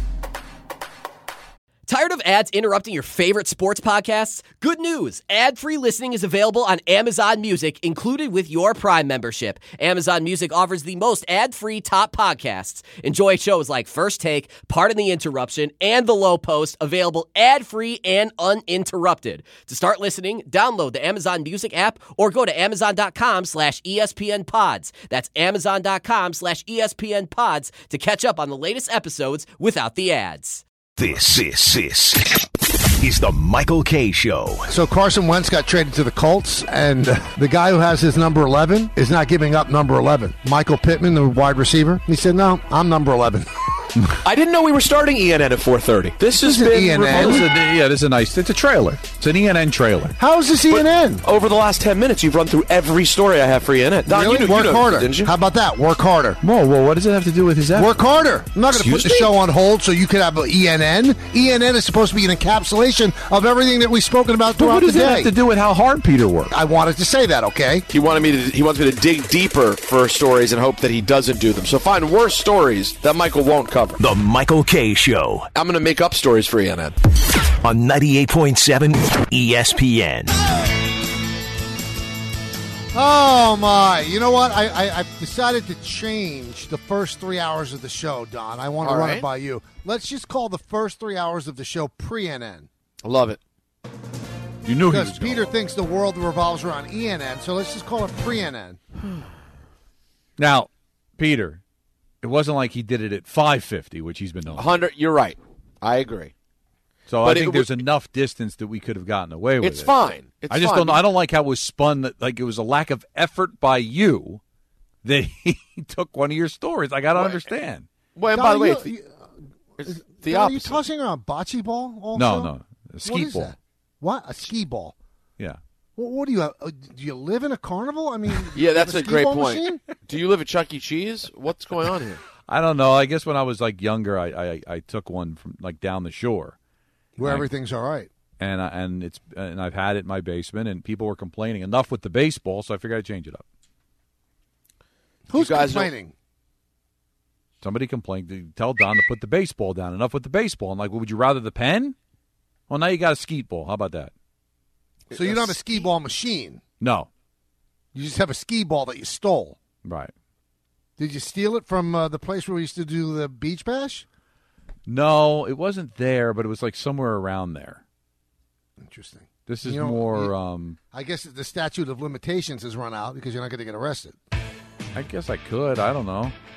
Speaker 14: Tired of ads interrupting your favorite sports podcasts? Good news! Ad-free listening is available on Amazon Music, included with your Prime membership. Amazon Music offers the most ad-free top podcasts. Enjoy shows like First Take, Pardon the Interruption, and The Low Post, available ad-free and uninterrupted. To start listening, download the Amazon Music app or go to Amazon.com/ESPN Pods. That's Amazon.com/ESPN Pods to catch up on the latest episodes without the ads.
Speaker 1: This is the Michael Kay Show.
Speaker 4: So Carson Wentz got traded to the Colts, and the guy who has his number 11 is not giving up number 11. Michael Pittman, the wide receiver, he said, no, I'm number 11.
Speaker 5: I didn't know we were starting ENN at 4:30. This has been
Speaker 4: ENN.
Speaker 6: This is a nice. It's a trailer. It's an ENN trailer.
Speaker 4: How is this ENN?
Speaker 5: But over the last 10 minutes, you've run through every story I have for ENN. Don,
Speaker 4: really?
Speaker 5: you
Speaker 4: Work harder.
Speaker 5: Didn't you?
Speaker 4: How about that? Work harder.
Speaker 6: Whoa, what does it have to do with his effort?
Speaker 4: Work harder. I'm not going to put the show on hold so you could have ENN. ENN is supposed to be an encapsulation of everything that we've spoken about throughout the day.
Speaker 6: What does that have to do with how hard Peter worked?
Speaker 4: I wanted to say that, okay?
Speaker 5: He wants me to dig deeper for stories and hope that he doesn't do them. So find worse stories that Michael won't cover.
Speaker 1: The Michael Kay Show.
Speaker 5: I'm going to make up stories for ENN.
Speaker 1: On 98.7 ESPN.
Speaker 4: Oh, my. You know what? I've decided to change the first 3 hours of the show, Don. I want to run it by you. Let's just call the first 3 hours of the show pre-NN.
Speaker 5: I love it.
Speaker 6: You knew he was
Speaker 4: because Peter thinks the world revolves around ENN, so let's just call it pre-NN.
Speaker 6: Now, Peter, it wasn't like he did it at 5:50, which he's been known.
Speaker 5: 100. You're right. I agree.
Speaker 6: So I think there's enough distance that we could have gotten away with it.
Speaker 5: It's fine.
Speaker 6: I just don't know. I don't like how it was spun that like it was a lack of effort by you that he took one of your stories. Like, I don't understand.
Speaker 5: Well, and by the way, it's the opposite.
Speaker 4: Are you tossing around bocce ball also?
Speaker 6: No. A ski
Speaker 4: what is
Speaker 6: ball.
Speaker 4: That? What? A ski ball?
Speaker 6: Yeah.
Speaker 4: What do you have? Do you live in a carnival? I mean,
Speaker 5: yeah, that's a great point.
Speaker 4: Machine?
Speaker 5: Do you live at Chuck E. Cheese? What's going on here?
Speaker 6: I don't know. I guess when I was like younger, I took one from like down the shore,
Speaker 4: where everything's all right.
Speaker 6: And I've had it in my basement, and people were complaining enough with the baseball, so I figured I'd change it up.
Speaker 4: Who's complaining?
Speaker 6: Somebody complained to tell Don to put the baseball down. Enough with the baseball. And like, well, would you rather the pen? Well, now you got a skeet ball. How about that?
Speaker 4: So you don't have a skee ball machine?
Speaker 6: No.
Speaker 4: You just have a skee ball that you stole.
Speaker 6: Right.
Speaker 4: Did you steal it from the place where we used to do the beach bash?
Speaker 6: No, it wasn't there, but it was like somewhere around there.
Speaker 4: Interesting.
Speaker 6: This is more...
Speaker 4: I guess the statute of limitations has run out because you're not going to get arrested.
Speaker 6: I guess I could. I don't know.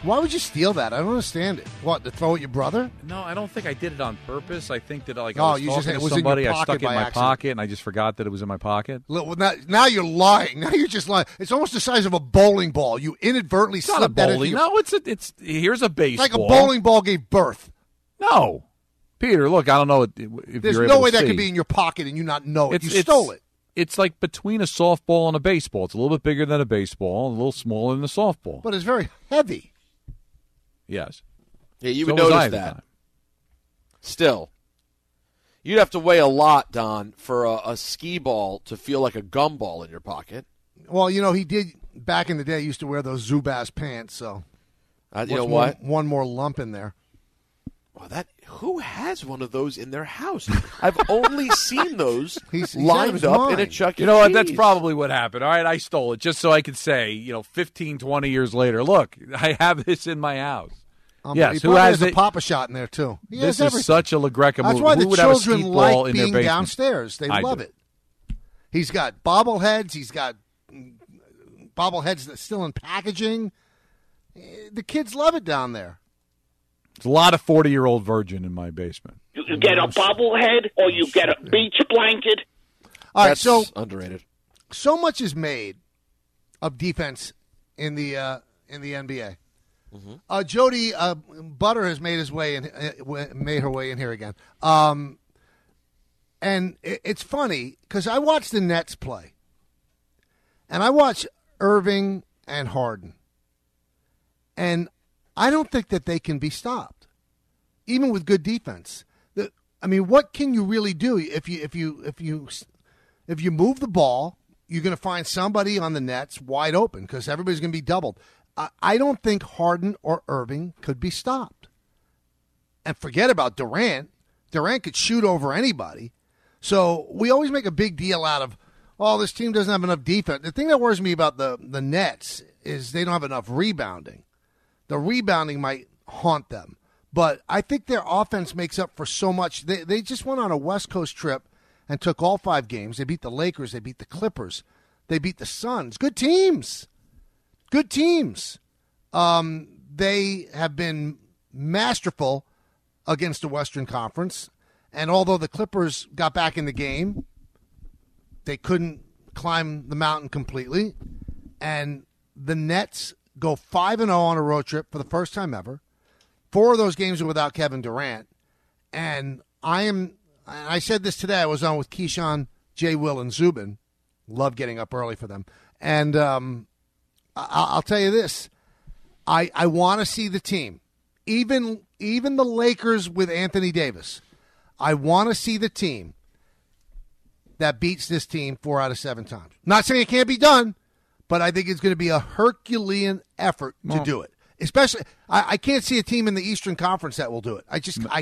Speaker 4: Why would you steal that? I don't understand it. What, to throw at your brother?
Speaker 6: No, I don't think I did it on purpose. I think that I was
Speaker 4: you just
Speaker 6: talking
Speaker 4: it
Speaker 6: to
Speaker 4: was
Speaker 6: somebody,
Speaker 4: in your
Speaker 6: I stuck
Speaker 4: pocket
Speaker 6: it in
Speaker 4: by
Speaker 6: my
Speaker 4: accident.
Speaker 6: pocket, and I just forgot that it was in my pocket.
Speaker 4: Look, well, now you're lying. Now you're just lying. It's almost the size of a bowling ball. You inadvertently
Speaker 6: It's not a
Speaker 4: slipped that into
Speaker 6: bowling.
Speaker 4: your...
Speaker 6: No, it's here's a baseball.
Speaker 4: Like a bowling ball gave birth.
Speaker 6: No. Peter, look, I don't know if
Speaker 4: There's
Speaker 6: you're
Speaker 4: no
Speaker 6: able
Speaker 4: way
Speaker 6: to
Speaker 4: that
Speaker 6: see.
Speaker 4: could be in your pocket and you not know it. You
Speaker 6: It's-
Speaker 4: stole it.
Speaker 6: It's like between a softball and a baseball. It's a little bit bigger than a baseball, a little smaller than a softball.
Speaker 4: But it's very heavy.
Speaker 6: Yes.
Speaker 5: Yeah, you
Speaker 6: So
Speaker 5: would
Speaker 6: was I
Speaker 5: notice
Speaker 6: at the
Speaker 5: that.
Speaker 6: time.
Speaker 5: Still, you'd have to weigh a lot, Don, for a skee ball to feel like a gumball in your pocket.
Speaker 4: Well, he did back in the day. Used to wear those Zubaz pants. So
Speaker 5: You know what?
Speaker 4: One more lump in there.
Speaker 5: Well, who has one of those in their house? I've only seen those
Speaker 4: He's out of
Speaker 5: lined
Speaker 4: his
Speaker 5: up in a
Speaker 4: mind.
Speaker 5: Chuck E.
Speaker 6: You know what? That's
Speaker 5: Cheese.
Speaker 6: probably what happened. All right, I stole it just so I could say, 15, 20 years later, look, I have this in my house.
Speaker 4: He
Speaker 6: Yes, who
Speaker 4: probably
Speaker 6: has
Speaker 4: has a
Speaker 6: it?
Speaker 4: Papa shot in there too. He
Speaker 6: This
Speaker 4: has
Speaker 6: is
Speaker 4: everything.
Speaker 6: such a LaGreca
Speaker 4: That's
Speaker 6: move.
Speaker 4: why
Speaker 6: Who
Speaker 4: the
Speaker 6: would have a
Speaker 4: children
Speaker 6: skeet
Speaker 4: like
Speaker 6: ball in their
Speaker 4: being
Speaker 6: basement?
Speaker 4: downstairs. They
Speaker 6: I
Speaker 4: love
Speaker 6: do.
Speaker 4: it. He's got bobbleheads. He's got bobbleheads that's still in packaging. The kids love it down there.
Speaker 6: There's a lot of 40-year-old virgin in my basement.
Speaker 13: You get a bobblehead or you get a beach blanket.
Speaker 4: All right,
Speaker 5: That's
Speaker 4: so
Speaker 5: underrated.
Speaker 4: So much is made of defense in the NBA. Jody Butter has made his way in, made her way in here again. And it's funny because I watch the Nets play, and I watch Irving and Harden, and I don't think that they can be stopped, even with good defense. What can you really do if you move the ball? You're going to find somebody on the Nets wide open because everybody's going to be doubled. I don't think Harden or Irving could be stopped. And forget about Durant. Durant could shoot over anybody. So we always make a big deal out of, this team doesn't have enough defense. The thing that worries me about the Nets is they don't have enough rebounding. The rebounding might haunt them. But I think their offense makes up for so much. They just went on a West Coast trip and took all 5 games. They beat the Lakers. They beat the Clippers. They beat the Suns. Good teams. Good teams. They have been masterful against the Western Conference. And although the Clippers got back in the game, they couldn't climb the mountain completely. And the Nets go 5-0 on a road trip for the first time ever. 4 of those games are without Kevin Durant. And I said this today. I was on with Keyshawn, Jay, Will, and Zubin. Love getting up early for them. And I'll tell you this. I want to see the team. Even the Lakers with Anthony Davis. I want to see the team that beats this team 4 out of 7 times. Not saying it can't be done, but I think it's going to be a Herculean effort to do it. Especially, I can't see a team in the Eastern Conference that will do it.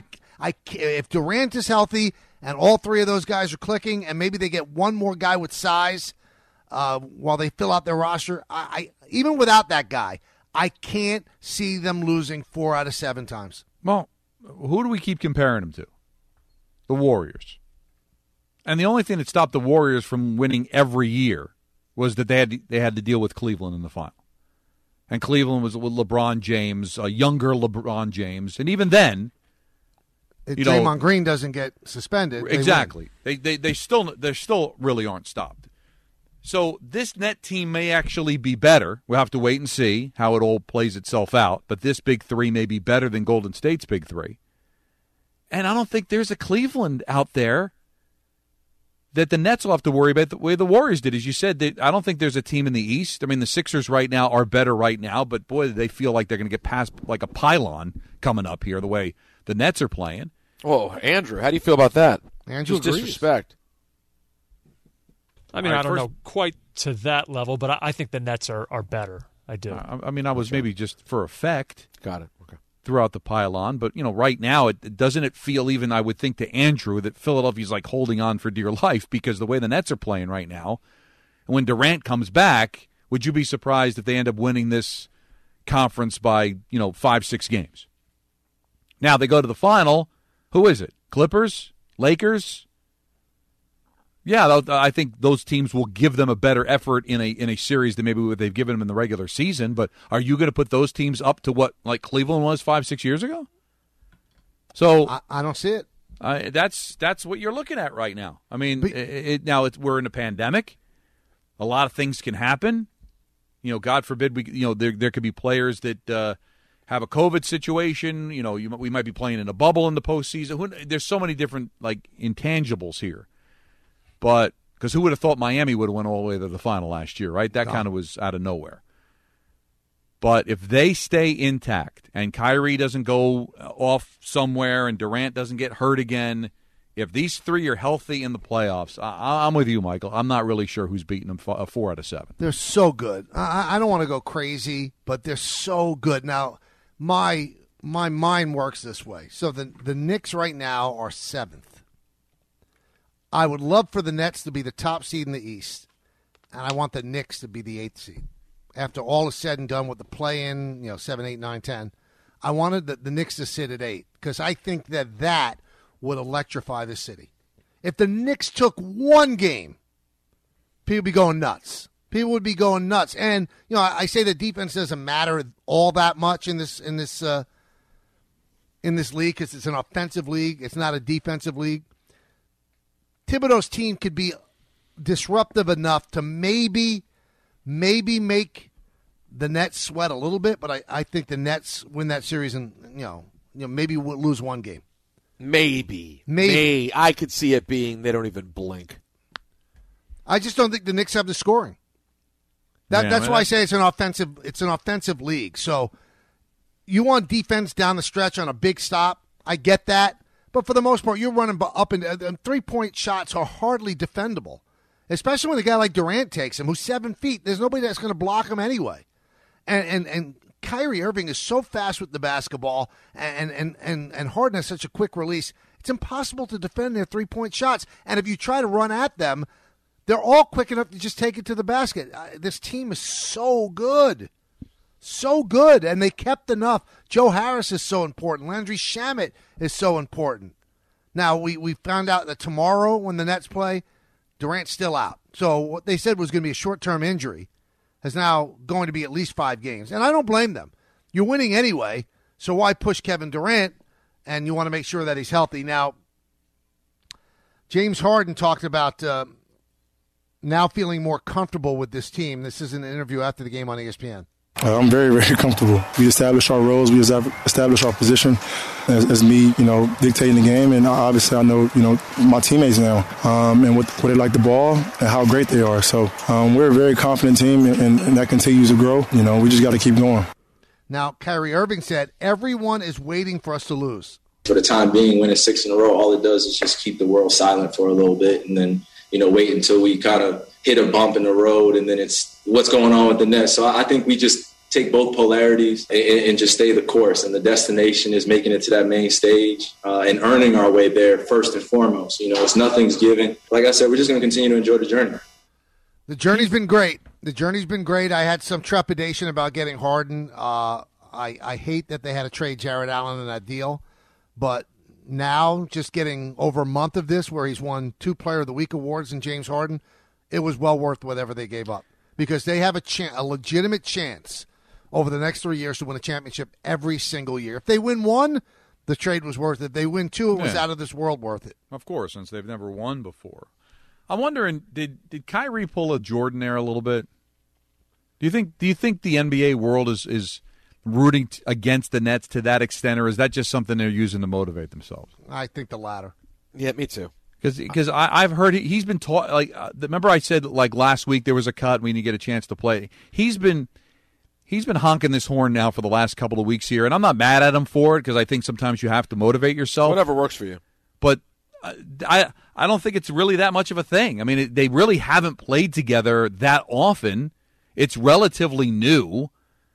Speaker 4: If Durant is healthy and all 3 of those guys are clicking, and maybe they get one more guy with size while they fill out their roster, even without that guy, I can't see them losing 4 out of 7 times.
Speaker 6: Well, who do we keep comparing them to? The Warriors. And the only thing that stopped the Warriors from winning every year was that they had to deal with Cleveland in the final. And Cleveland was with LeBron James, a younger LeBron James, and even then,
Speaker 4: if Draymond Green doesn't get suspended,
Speaker 6: exactly, they still really aren't stopped. So this net team may actually be better. We'll have to wait and see how it all plays itself out. But this big 3 may be better than Golden State's big 3. And I don't think there's a Cleveland out there that the Nets will have to worry about the way the Warriors did. As you said, I don't think there's a team in the East. I mean, the Sixers right now are better right now, but boy, they feel like they're going to get past like a pylon coming up here the way the Nets are playing.
Speaker 5: Oh, Andrew, how do you feel about that?
Speaker 4: Andrew
Speaker 5: Just disrespect.
Speaker 15: I mean, I don't know quite to that level, but I think the Nets are better. I do.
Speaker 6: I mean, I was maybe just for effect.
Speaker 5: Got it. Okay.
Speaker 6: Throughout the pylon, but right now doesn't it feel, even I would think, to Andrew, that Philadelphia's like holding on for dear life because the way the Nets are playing right now. And when Durant comes back, would you be surprised if they end up winning this conference by 5-6 games? Now they go to the final. Who is it? Clippers? Lakers? Yeah, I think those teams will give them a better effort in a series than maybe what they've given them in the regular season. But are you going to put those teams up to what like Cleveland was 5-6 years ago? So
Speaker 4: I don't see it.
Speaker 6: That's what you're looking at right now. I mean, we're in a pandemic. A lot of things can happen. God forbid there could be players that have a COVID situation. We might be playing in a bubble in the postseason. There's so many different intangibles here. But because who would have thought Miami would have went all the way to the final last year, right? That kind of was out of nowhere. But if they stay intact and Kyrie doesn't go off somewhere and Durant doesn't get hurt again, if these three are healthy in the playoffs, I'm with you, Michael. I'm not really sure who's beating them 4 out of 7.
Speaker 4: They're so good. I don't want to go crazy, but they're so good. Now, my mind works this way. So the Knicks right now are 7th. I would love for the Nets to be the top seed in the East, and I want the Knicks to be the 8th seed. After all is said and done with the play-in, 7, 8, 9, 10, I wanted the Knicks to sit at 8 because I think that would electrify the city. If the Knicks took one game, people would be going nuts. People would be going nuts. And, I say that defense doesn't matter all that much in this league because it's an offensive league. It's not a defensive league. Thibodeau's team could be disruptive enough to maybe make the Nets sweat a little bit, but I think the Nets win that series and maybe we'll lose one game.
Speaker 5: Maybe. I could see it being they don't even blink.
Speaker 4: I just don't think the Knicks have the scoring. That's why I say it's an offensive league. So you want defense down the stretch on a big stop. I get that. But for the most part, you're running up and 3-point shots are hardly defendable, especially when a guy like Durant takes him, who's 7 feet. There's nobody that's going to block him anyway. And Kyrie Irving is so fast with the basketball, and Harden has such a quick release. It's impossible to defend their 3-point shots. And if you try to run at them, they're all quick enough to just take it to the basket. This team is so good. So good, and they kept enough. Joe Harris is so important. Landry Shamet is so important. Now, we found out that tomorrow when the Nets play, Durant's still out. So what they said was going to be a short-term injury is now going to be at least 5 games. And I don't blame them. You're winning anyway, so why push Kevin Durant? And you want to make sure that he's healthy. Now, James Harden talked about now feeling more comfortable with this team. This is an interview after the game on ESPN.
Speaker 16: I'm very, very comfortable. We established our roles. We established our position as me, dictating the game. And obviously I know, my teammates now and what they like the ball and how great they are. So we're a very confident team, and that continues to grow. We just got to keep going.
Speaker 4: Now, Kyrie Irving said, everyone is waiting for us to lose.
Speaker 17: For the time being, winning 6 in a row, all it does is just keep the world silent for a little bit and then, wait until we kind of hit a bump in the road, and then it's what's going on with the Nets. So I think we just take both polarities and just stay the course. And the destination is making it to that main stage and earning our way there first and foremost. It's nothing's given. Like I said, we're just going to continue to enjoy the journey.
Speaker 4: The journey's been great. I had some trepidation about getting Harden. I hate that they had to trade Jared Allen in that deal. But now, just getting over a month of this where he's won 2 Player of the Week awards in James Harden, it was well worth whatever they gave up. Because they have a legitimate chance over the next 3 years to win a championship every single year. If they win 1, the trade was worth it. If they win 2, it was out of this world worth it.
Speaker 6: Of course, since they've never won before. I'm wondering, did Kyrie pull a Jordan there a little bit? Do you think the NBA world is rooting against the Nets to that extent, or is that just something they're using to motivate themselves?
Speaker 4: I think the latter.
Speaker 5: Yeah, me too.
Speaker 6: Because I've heard he's been taught, remember I said last week there was a cut, we didn't get a chance to play. He's been honking this horn now for the last couple of weeks here, and I'm not mad at him for it because I think sometimes you have to motivate yourself.
Speaker 5: Whatever works for you.
Speaker 6: But I don't think it's really that much of a thing. I mean, they really haven't played together that often. It's relatively new.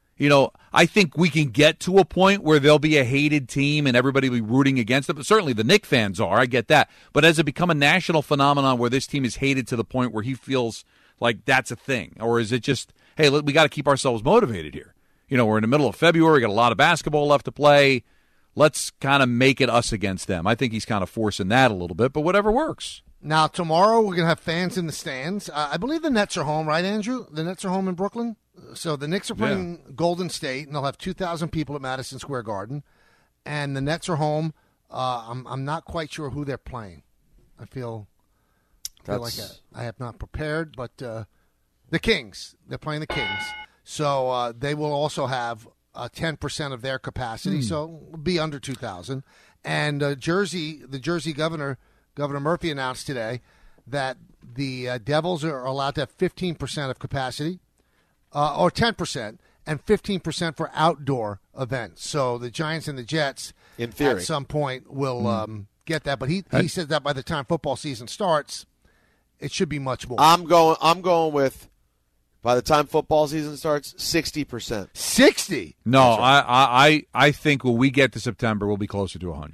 Speaker 6: I think we can get to a point where they'll be a hated team and everybody will be rooting against them. But certainly the Knicks fans are. I get that. But has it become a national phenomenon where this team is hated to the point where he feels like that's a thing? Or is it just, hey, we got to keep ourselves motivated here? We're in the middle of February. We got a lot of basketball left to play. Let's kind of make it us against them. I think he's kind of forcing that a little bit, but whatever works.
Speaker 4: Now, tomorrow we're going to have fans in the stands. I believe the Nets are home, right, Andrew? The Nets are home in Brooklyn. So the Knicks are playing Golden State, and they'll have 2,000 people at Madison Square Garden. And the Nets are home. I'm not quite sure who they're playing. I feel like I have not prepared, but the Kings. They're playing the Kings. So they will also have 10% of their capacity, so it'll be under 2,000. And the Jersey governor, Governor Murphy, announced today that the Devils are allowed to have 15% of capacity, or 10%, and 15% for outdoor events. So the Giants and the Jets,
Speaker 5: in theory,
Speaker 4: at some point will get that. But he said that by the time football season starts, it should be much more.
Speaker 5: I'm going with, by the time football season starts, 60%.
Speaker 4: 60?
Speaker 6: No, right. I think when we get to September, we'll be closer to 100.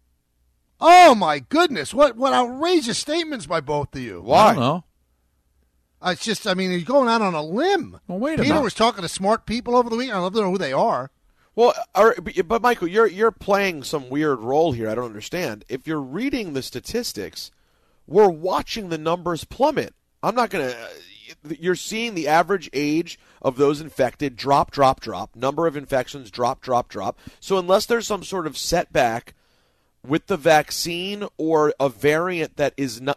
Speaker 4: Oh, my goodness. What outrageous statements by both of you.
Speaker 6: Why? I don't know.
Speaker 4: It's just, I mean, you're going out on a limb.
Speaker 6: Well, wait a minute.
Speaker 4: Peter was talking to smart people over the weekend. I'd love to know who they are.
Speaker 5: Well, but Michael, you're playing some weird role here. I don't understand. If you're reading the statistics, we're watching the numbers plummet. I'm not going to... You're seeing the average age of those infected drop. Number of infections drop. So unless there's some sort of setback with the vaccine or a variant that is not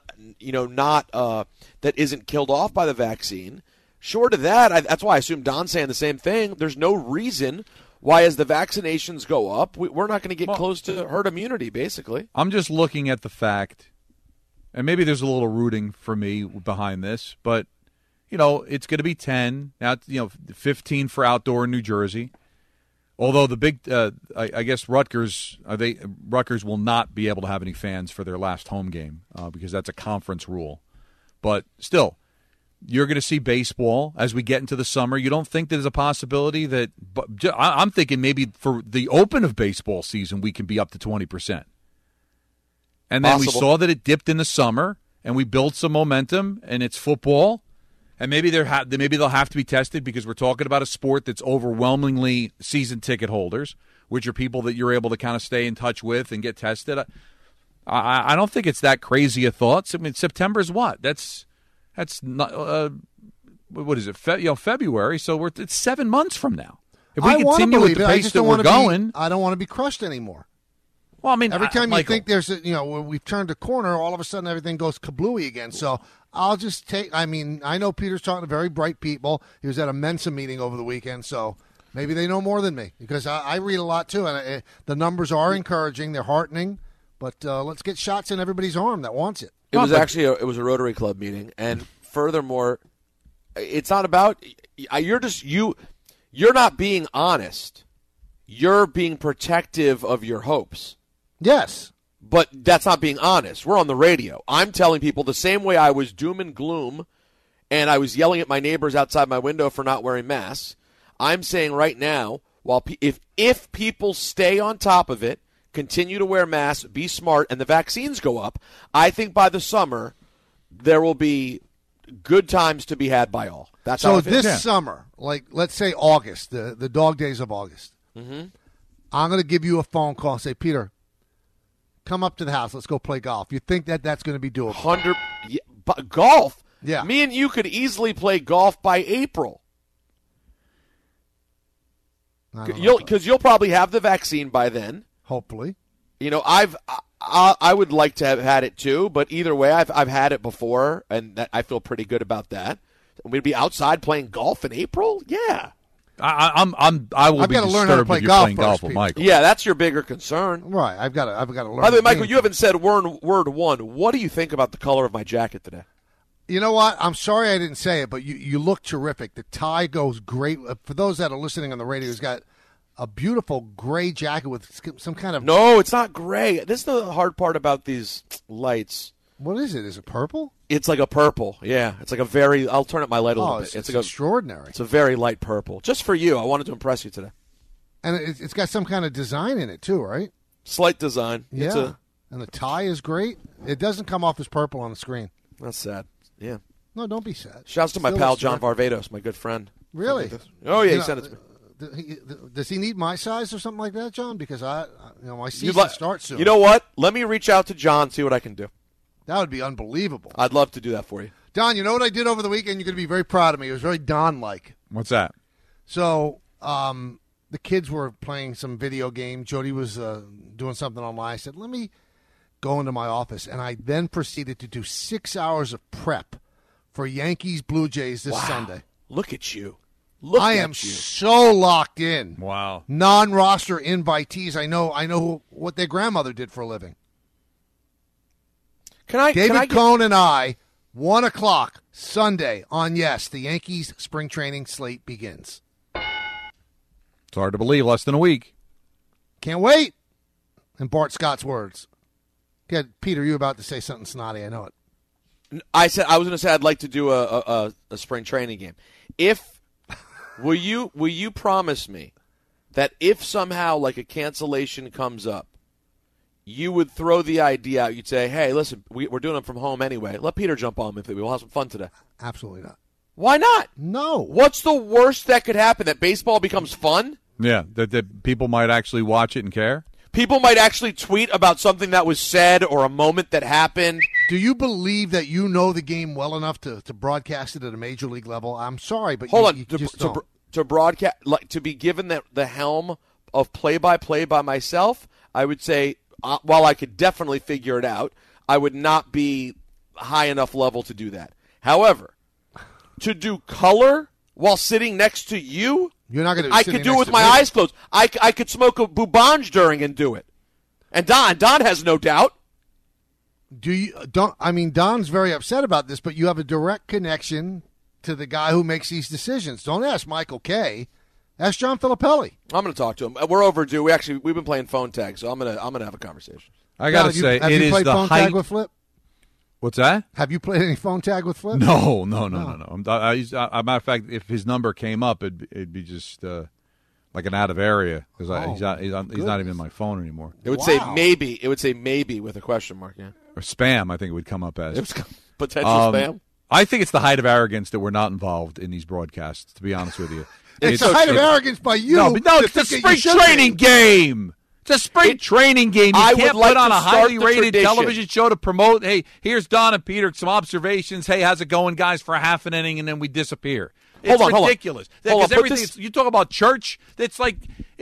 Speaker 5: that isn't killed off by the vaccine, short of that, that's why I assume Don's saying the same thing. There's no reason why, as the vaccinations go up, we're not going to get close to herd immunity, basically.
Speaker 6: I'm just looking at the fact, and maybe there's a little rooting for me behind this, but it's going to be 10, now 15 for outdoor in New Jersey. Although the big, I guess Rutgers will not be able to have any fans for their last home game because that's a conference rule. But still, you're going to see baseball as we get into the summer. You don't think there's a possibility that – but I'm thinking maybe for the open of baseball season we can be up to 20%. And then we saw that it dipped in the summer, and we built some momentum, and it's football. And maybe they'll have to be tested because we're talking about a sport that's overwhelmingly season ticket holders, which are people that you're able to kind of stay in touch with and get tested. I don't think it's that crazy a thought. I mean, September is what? That's not what is it? February. So it's 7 months from now. If we continue with the pace that we're going,
Speaker 4: I don't want to be crushed anymore.
Speaker 6: Well, I mean,
Speaker 4: every time you think there's we've turned a corner, all of a sudden everything goes kablooey again. So I'll just I know Peter's talking to very bright people. He was at a Mensa meeting over the weekend, so maybe they know more than me because I read a lot too, and the numbers are encouraging. They're heartening, but let's get shots in everybody's arm that wants it.
Speaker 5: It was actually a Rotary Club meeting, and furthermore, it's not about you're not being honest. You're being protective of your hopes.
Speaker 4: Yes.
Speaker 5: But that's not being honest. We're on the radio. I'm telling people the same way I was doom and gloom and I was yelling at my neighbors outside my window for not wearing masks. I'm saying right now, if people stay on top of it, continue to wear masks, be smart, and the vaccines go up, I think by the summer there will be good times to be had by all. That's
Speaker 4: so
Speaker 5: how I feel.
Speaker 4: This summer, like let's say August, the dog days of August, I'm going to give you a phone call and say, Peter, come up to the house. Let's go play golf. You think that's going to be doable?
Speaker 5: Golf?
Speaker 4: Yeah.
Speaker 5: Me and you could easily play golf by April. Because you'll probably have the vaccine by then.
Speaker 4: Hopefully.
Speaker 5: I would like to have had it too, but either way, I've had it before, and I feel pretty good about that. We'd be outside playing golf in April? Yeah.
Speaker 6: I will be disturbed if you're playing golf with Michael.
Speaker 5: Yeah, that's your bigger concern.
Speaker 4: Right. I've got to learn.
Speaker 5: By the way, Michael, you haven't said word one. What do you think about the color of my jacket today?
Speaker 4: You know what? I'm sorry I didn't say it, but you look terrific. The tie goes great. For those that are listening on the radio, he's got a beautiful gray jacket with some kind of...
Speaker 5: No, it's not gray. This is the hard part about these lights.
Speaker 4: What is it? Is it purple?
Speaker 5: It's like a purple, yeah. It's like a very... I'll turn up my light a little bit.
Speaker 4: It's like extraordinary.
Speaker 5: It's a very light purple. Just for you. I wanted to impress you today.
Speaker 4: And it's got some kind of design in it, too, right?
Speaker 5: Slight design.
Speaker 4: Yeah. And the tie is great. It doesn't come off as purple on the screen.
Speaker 5: That's sad. Yeah.
Speaker 4: No, don't be sad.
Speaker 5: Shouts to my pal John Varvatos, my good friend.
Speaker 4: Really?
Speaker 5: Oh, yeah, he sent it to me.
Speaker 4: Does he need my size or something like that, John? Because my season starts soon.
Speaker 5: You know what? Let me reach out to John, see what I can do.
Speaker 4: That would be unbelievable.
Speaker 5: I'd love to do that for you.
Speaker 4: Don, you know what I did over the weekend? You're going to be very proud of me. It was very Don-like.
Speaker 6: What's that?
Speaker 4: So the kids were playing some video game. Jody was doing something online. I said, let me go into my office. And I then proceeded to do 6 hours of prep for Yankees Blue Jays this Sunday.
Speaker 5: Look at you.
Speaker 4: I am so locked in.
Speaker 6: Wow.
Speaker 4: Non-roster invitees. I know what their grandmother did for a living. David Cohn and I, 1 o'clock Sunday on Yes, the Yankees spring training slate begins.
Speaker 6: It's hard to believe. Less than a week.
Speaker 4: Can't wait. In Bart Scott's words. Good, Peter, you were about to say something snotty. I know it.
Speaker 5: I was going to say I'd like to do a spring training game. Will you promise me that if somehow like a cancellation comes up, you would throw the idea out? You'd say, hey, listen, we're doing them from home anyway. Let Peter jump on with it. We'll have some fun today.
Speaker 4: Absolutely not.
Speaker 5: Why not?
Speaker 4: No.
Speaker 5: What's the worst that could happen? That baseball becomes fun?
Speaker 6: Yeah, that people might actually watch it and care.
Speaker 5: People might actually tweet about something that was said or a moment that happened.
Speaker 4: Do you believe that you know the game well enough to broadcast it at a major league level? I'm sorry, but you just don't.
Speaker 5: To broadcast, like to be given the helm of play-by-play by myself, I would say, while I could definitely figure it out, I would not be high enough level to do that. However, to do color while sitting next to you,
Speaker 4: you're not going to.
Speaker 5: I could do it with my eyes closed. I could smoke a Boubange during and do it. And Don has no doubt.
Speaker 4: Don's very upset about this, but you have a direct connection to the guy who makes these decisions. Don't ask Michael Kay. Ask John Filippelli. I'm
Speaker 5: going to talk to him. We're overdue. We've been playing phone tag, so I'm going to have a conversation.
Speaker 6: I got to say,
Speaker 4: have you played phone tag with Flip?
Speaker 6: What's that?
Speaker 4: Have you played any phone tag with Flip?
Speaker 6: No. As a matter of fact, if his number came up, it'd be just like an out of area because he's not even in my phone anymore.
Speaker 5: It would say maybe. It would say maybe with a question mark. Yeah.
Speaker 6: Or spam, I think it would come up as.
Speaker 5: It was potential spam.
Speaker 6: I think it's the height of arrogance that we're not involved in these broadcasts, to be honest with you.
Speaker 4: It's the height of arrogance by you.
Speaker 6: No, it's a spring training game. It's a spring training game. You can't put on a highly rated television show to promote, hey, here's Don and Peter, some observations. Hey, how's it going, guys, for half an inning, and then we disappear. It's ridiculous. Because everything you talk about church, it's like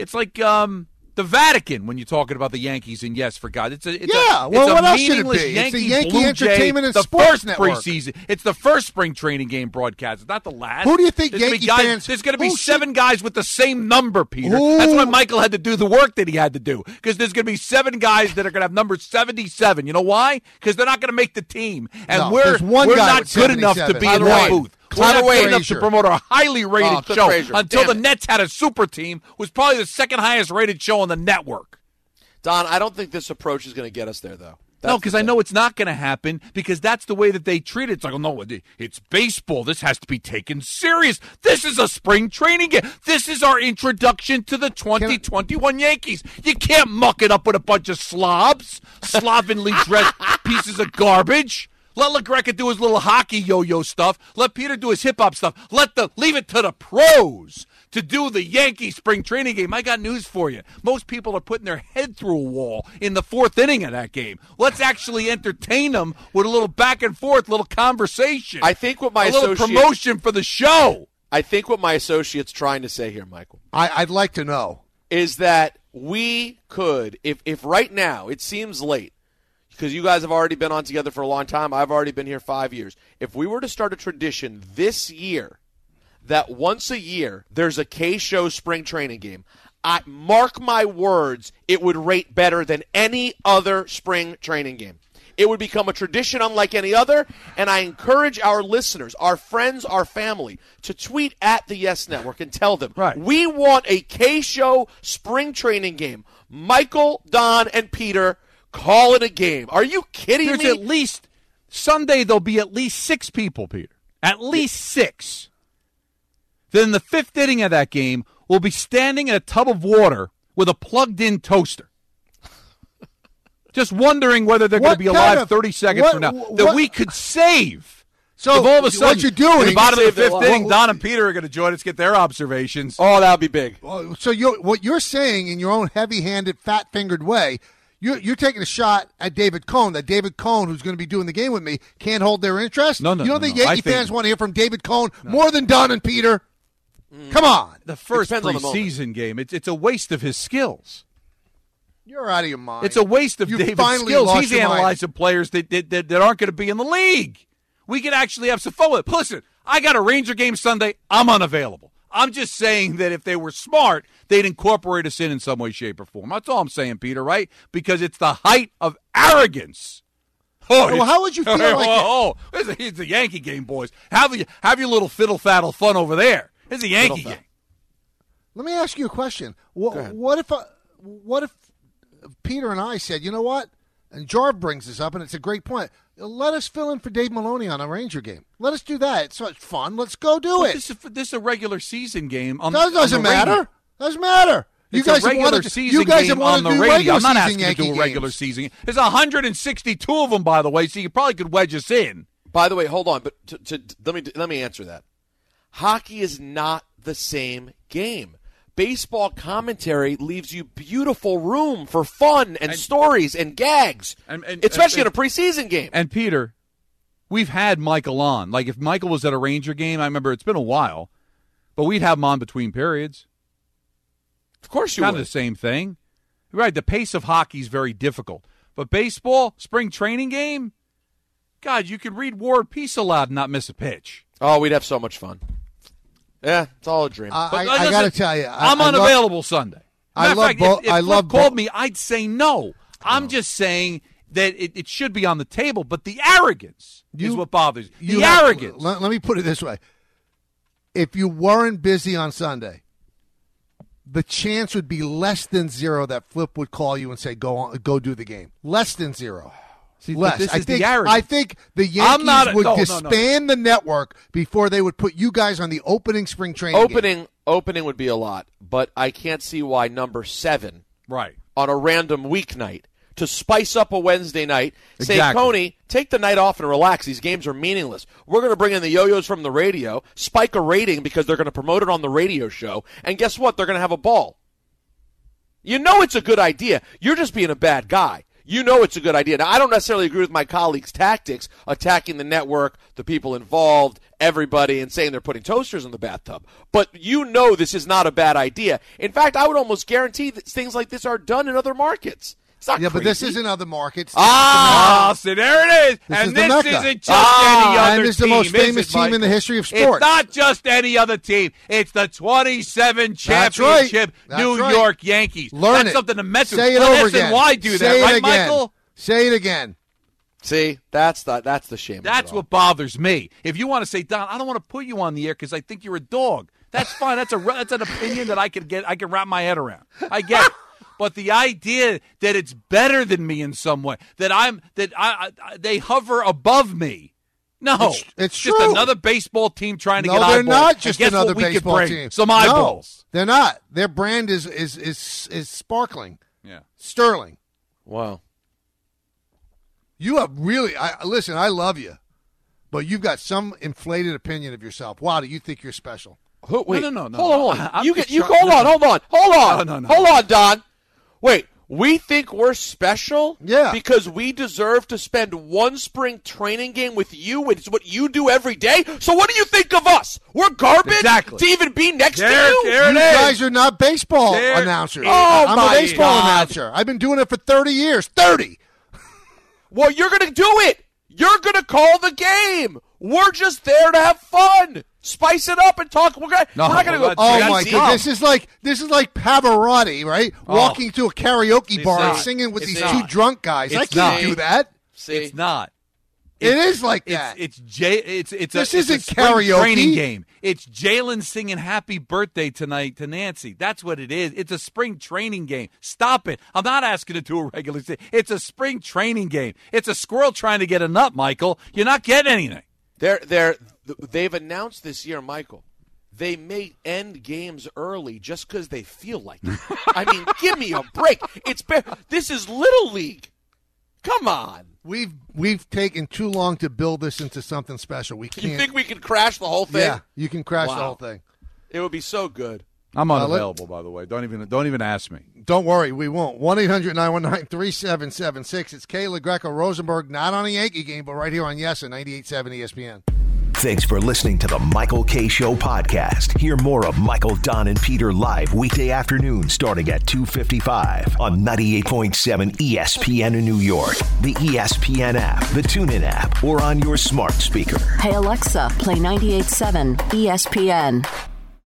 Speaker 6: the Vatican when you're talking about the Yankees, and yes, for God, it's a
Speaker 4: what else should it be?
Speaker 6: Yankee
Speaker 4: it's the Yankee
Speaker 6: Blue
Speaker 4: Entertainment and
Speaker 6: the
Speaker 4: Sports
Speaker 6: first
Speaker 4: Network.
Speaker 6: Preseason. It's the first spring training game broadcast. It's not the last.
Speaker 4: Who do you think Yankee fans?
Speaker 6: There's going to be 7 guys with the same number, Peter. That's why Michael had to do the work that he had to do, because there's going to be 7 guys that are going to have number 77. You know why? Because they're not going to make the team, and we're not good enough to be in our booth. We're not good enough to promote our highly rated show until the Nets had a super team, who was probably the second highest rated show on the network.
Speaker 5: Don, I don't think this approach is going to get us there, though.
Speaker 6: No, because I know it's not going to happen, because that's the way that they treat it. It's like, oh, no, it's baseball. This has to be taken serious. This is a spring training game. This is our introduction to the 2021 Yankees. You can't muck it up with a bunch of slobs, slovenly dressed pieces of garbage. Let LaGreca do his little hockey yo-yo stuff. Let Peter do his hip-hop stuff. Leave it to the pros to do the Yankee spring training game. I got news for you. Most people are putting their head through a wall in the 4th inning of that game. Let's actually entertain them with a little back and forth, little conversation.
Speaker 5: I think what
Speaker 6: little promotion for the show.
Speaker 5: I think what my associate's trying to say here, Michael,
Speaker 4: I'd like to know,
Speaker 5: is that we could, if right now it seems late, because you guys have already been on together for a long time, I've already been here 5 years. If we were to start a tradition this year that once a year there's a K-Show spring training game, mark my words, it would rate better than any other spring training game. It would become a tradition unlike any other, and I encourage our listeners, our friends, our family, to tweet at the Yes Network and tell them, we want a K-Show spring training game. Michael, Don, and Peter, call it a game. Are you kidding me?
Speaker 6: There's at least, Sunday there'll be at least 6 people, Peter. At least 6. Then in the 5th inning of that game, we'll be standing in a tub of water with a plugged-in toaster. Just wondering whether they're going to be alive 30 seconds from now. That we could save.
Speaker 4: So
Speaker 6: if all of a sudden,
Speaker 4: what you're doing,
Speaker 6: at the bottom of the 5th inning, Don and Peter are going to join us, get their observations.
Speaker 5: Oh, that would be big.
Speaker 4: So what you're saying in your own heavy-handed, fat-fingered way, You're taking a shot at David Cohn. That David Cohn, who's going to be doing the game with me, can't hold their interest?
Speaker 6: No.
Speaker 4: You don't think Yankee fans want to hear from David Cohn more than Don and Peter? Come on.
Speaker 6: The first preseason game, it's a waste of his skills.
Speaker 4: You're out of your mind.
Speaker 6: It's a waste of David's skills. He's analyzing players that aren't going to be in the league. We could actually have some fun with it. Listen, I got a Ranger game Sunday. I'm unavailable. I'm just saying that if they were smart, they'd incorporate us in some way, shape, or form. That's all I'm saying, Peter, right? Because it's the height of arrogance.
Speaker 4: Well, how would you feel
Speaker 6: it's a Yankee game, boys. Have your little fiddle-faddle fun over there. It's a Yankee game.
Speaker 4: Let me ask you a question. What if Peter and I said, you know what? And Jarv brings this up, and it's a great point. Let us fill in for Dave Maloney on a Ranger game. Let us do that. It's fun. Let's go do it.
Speaker 6: This is a regular season game.
Speaker 4: Doesn't matter. Doesn't matter.
Speaker 6: You guys have wanted to do radio. I'm not asking you to do a regular season game. There's 162 of them, by the way, so you probably could wedge us in.
Speaker 5: By the way, hold on, but let me answer that. Hockey is not the same game. Baseball commentary leaves you beautiful room for fun and stories and gags, especially in a preseason game.
Speaker 6: And, Peter, we've had Michael on. Like, if Michael was at a Ranger game, I remember it's been a while, but we'd have him on between periods.
Speaker 5: Of course you would.
Speaker 6: Kind of the same thing. Right, the pace of hockey is very difficult. But baseball, spring training game, God, you could read War and Peace aloud and not miss a pitch.
Speaker 5: Oh, we'd have so much fun. Yeah, it's all a dream.
Speaker 4: I got to tell you,
Speaker 6: I'm unavailable Sunday. If Flip called me, I'd say no. I'm just saying that it should be on the table, but the arrogance is what bothers me. The arrogance.
Speaker 4: Let me put it this way. If you weren't busy on Sunday, the chance would be less than zero that Flip would call you and say, go do the game. Less than zero.
Speaker 6: See,
Speaker 4: less.
Speaker 6: This is
Speaker 4: I think the Yankees would disband the network before they would put you guys on the opening spring training game.
Speaker 5: Opening would be a lot, but I can't see why number 7 on a random weeknight to spice up a Wednesday night. Say, Coney, take the night off and relax. These games are meaningless. We're going to bring in the yo-yos from the radio, spike a rating because they're going to promote it on the radio show, and guess what? They're going to have a ball. You know it's a good idea. You're just being a bad guy. You know it's a good idea. Now, I don't necessarily agree with my colleagues' tactics, attacking the network, the people involved, everybody, and saying they're putting toasters in the bathtub. But you know this is not a bad idea. In fact, I would almost guarantee that things like this are done in other markets. It's not crazy.
Speaker 4: But this isn't other markets.
Speaker 6: So there it is. And this isn't just any other team.
Speaker 4: And this is the most famous team in the history of sports.
Speaker 6: It's not just any other team. It's the 27 championship New York Yankees.
Speaker 4: That's
Speaker 6: something the Mets
Speaker 4: say it over again.
Speaker 6: Why do that, right, Michael?
Speaker 4: Say it again.
Speaker 5: See, that's the shame.
Speaker 6: That's what bothers me. If you want to say, Don, I don't want to put you on the air because I think you're a dog. That's fine. That's an opinion that I can wrap my head around. I get it. But the idea that it's better than me in some way, they hover above me. No,
Speaker 4: it's
Speaker 6: just
Speaker 4: true.
Speaker 6: Another baseball team trying to get eyeballs.
Speaker 4: No, they're not just another baseball team.
Speaker 6: Some eyeballs.
Speaker 4: No, they're not. Their brand is sparkling.
Speaker 6: Yeah,
Speaker 4: sterling.
Speaker 5: Wow.
Speaker 4: You have really. Listen, I love you, but you've got some inflated opinion of yourself. Wow, do you think you're special?
Speaker 5: Wait,
Speaker 6: no.
Speaker 5: Hold on. Hold on, Don. Wait, we think we're special?
Speaker 4: Yeah.
Speaker 5: Because we deserve to spend one spring training game with you. It's what you do every day. So what do you think of us? We're garbage to even be next to you?
Speaker 4: You guys are not baseball announcers. I'm a baseball announcer. I've been doing it for 30 years. 30.
Speaker 5: Well, you're going to do it. You're going to call the game. We're just there to have fun. Spice it up and talk. We're not going to go.
Speaker 4: Oh my God! This is like Pavarotti, right? Walking to a karaoke bar and singing with these two drunk guys. I can't do that.
Speaker 5: See,
Speaker 6: it's not.
Speaker 4: It is like that.
Speaker 6: This isn't
Speaker 4: a karaoke
Speaker 6: training game. It's Jalen singing "Happy Birthday" tonight to Nancy. That's what it is. It's a spring training game. Stop it. I'm not asking to do a regular season. It's a spring training game. It's a squirrel trying to get a nut, Michael. You're not getting anything.
Speaker 5: They've announced this year, Michael, they may end games early just because they feel like it. I mean, give me a break. This is Little League. Come on.
Speaker 4: We've taken too long to build this into something special. We can't.
Speaker 5: You think we can crash the whole thing?
Speaker 4: Yeah, you can crash the whole thing.
Speaker 5: It would be so good.
Speaker 6: I'm unavailable, by the way. Don't even ask me.
Speaker 4: Don't worry, we won't. 1-800-919-3776. It's Kay LaGreca-Rosenberg, not on a Yankee game, but right here on Yes and 98.7 ESPN.
Speaker 1: Thanks for listening to the Michael Kay Show podcast. Hear more of Michael, Don, and Peter live weekday afternoons starting at 2:55 on 98.7 ESPN in New York, the ESPN app, the TuneIn app, or on your smart speaker.
Speaker 2: Hey, Alexa, play 98.7 ESPN.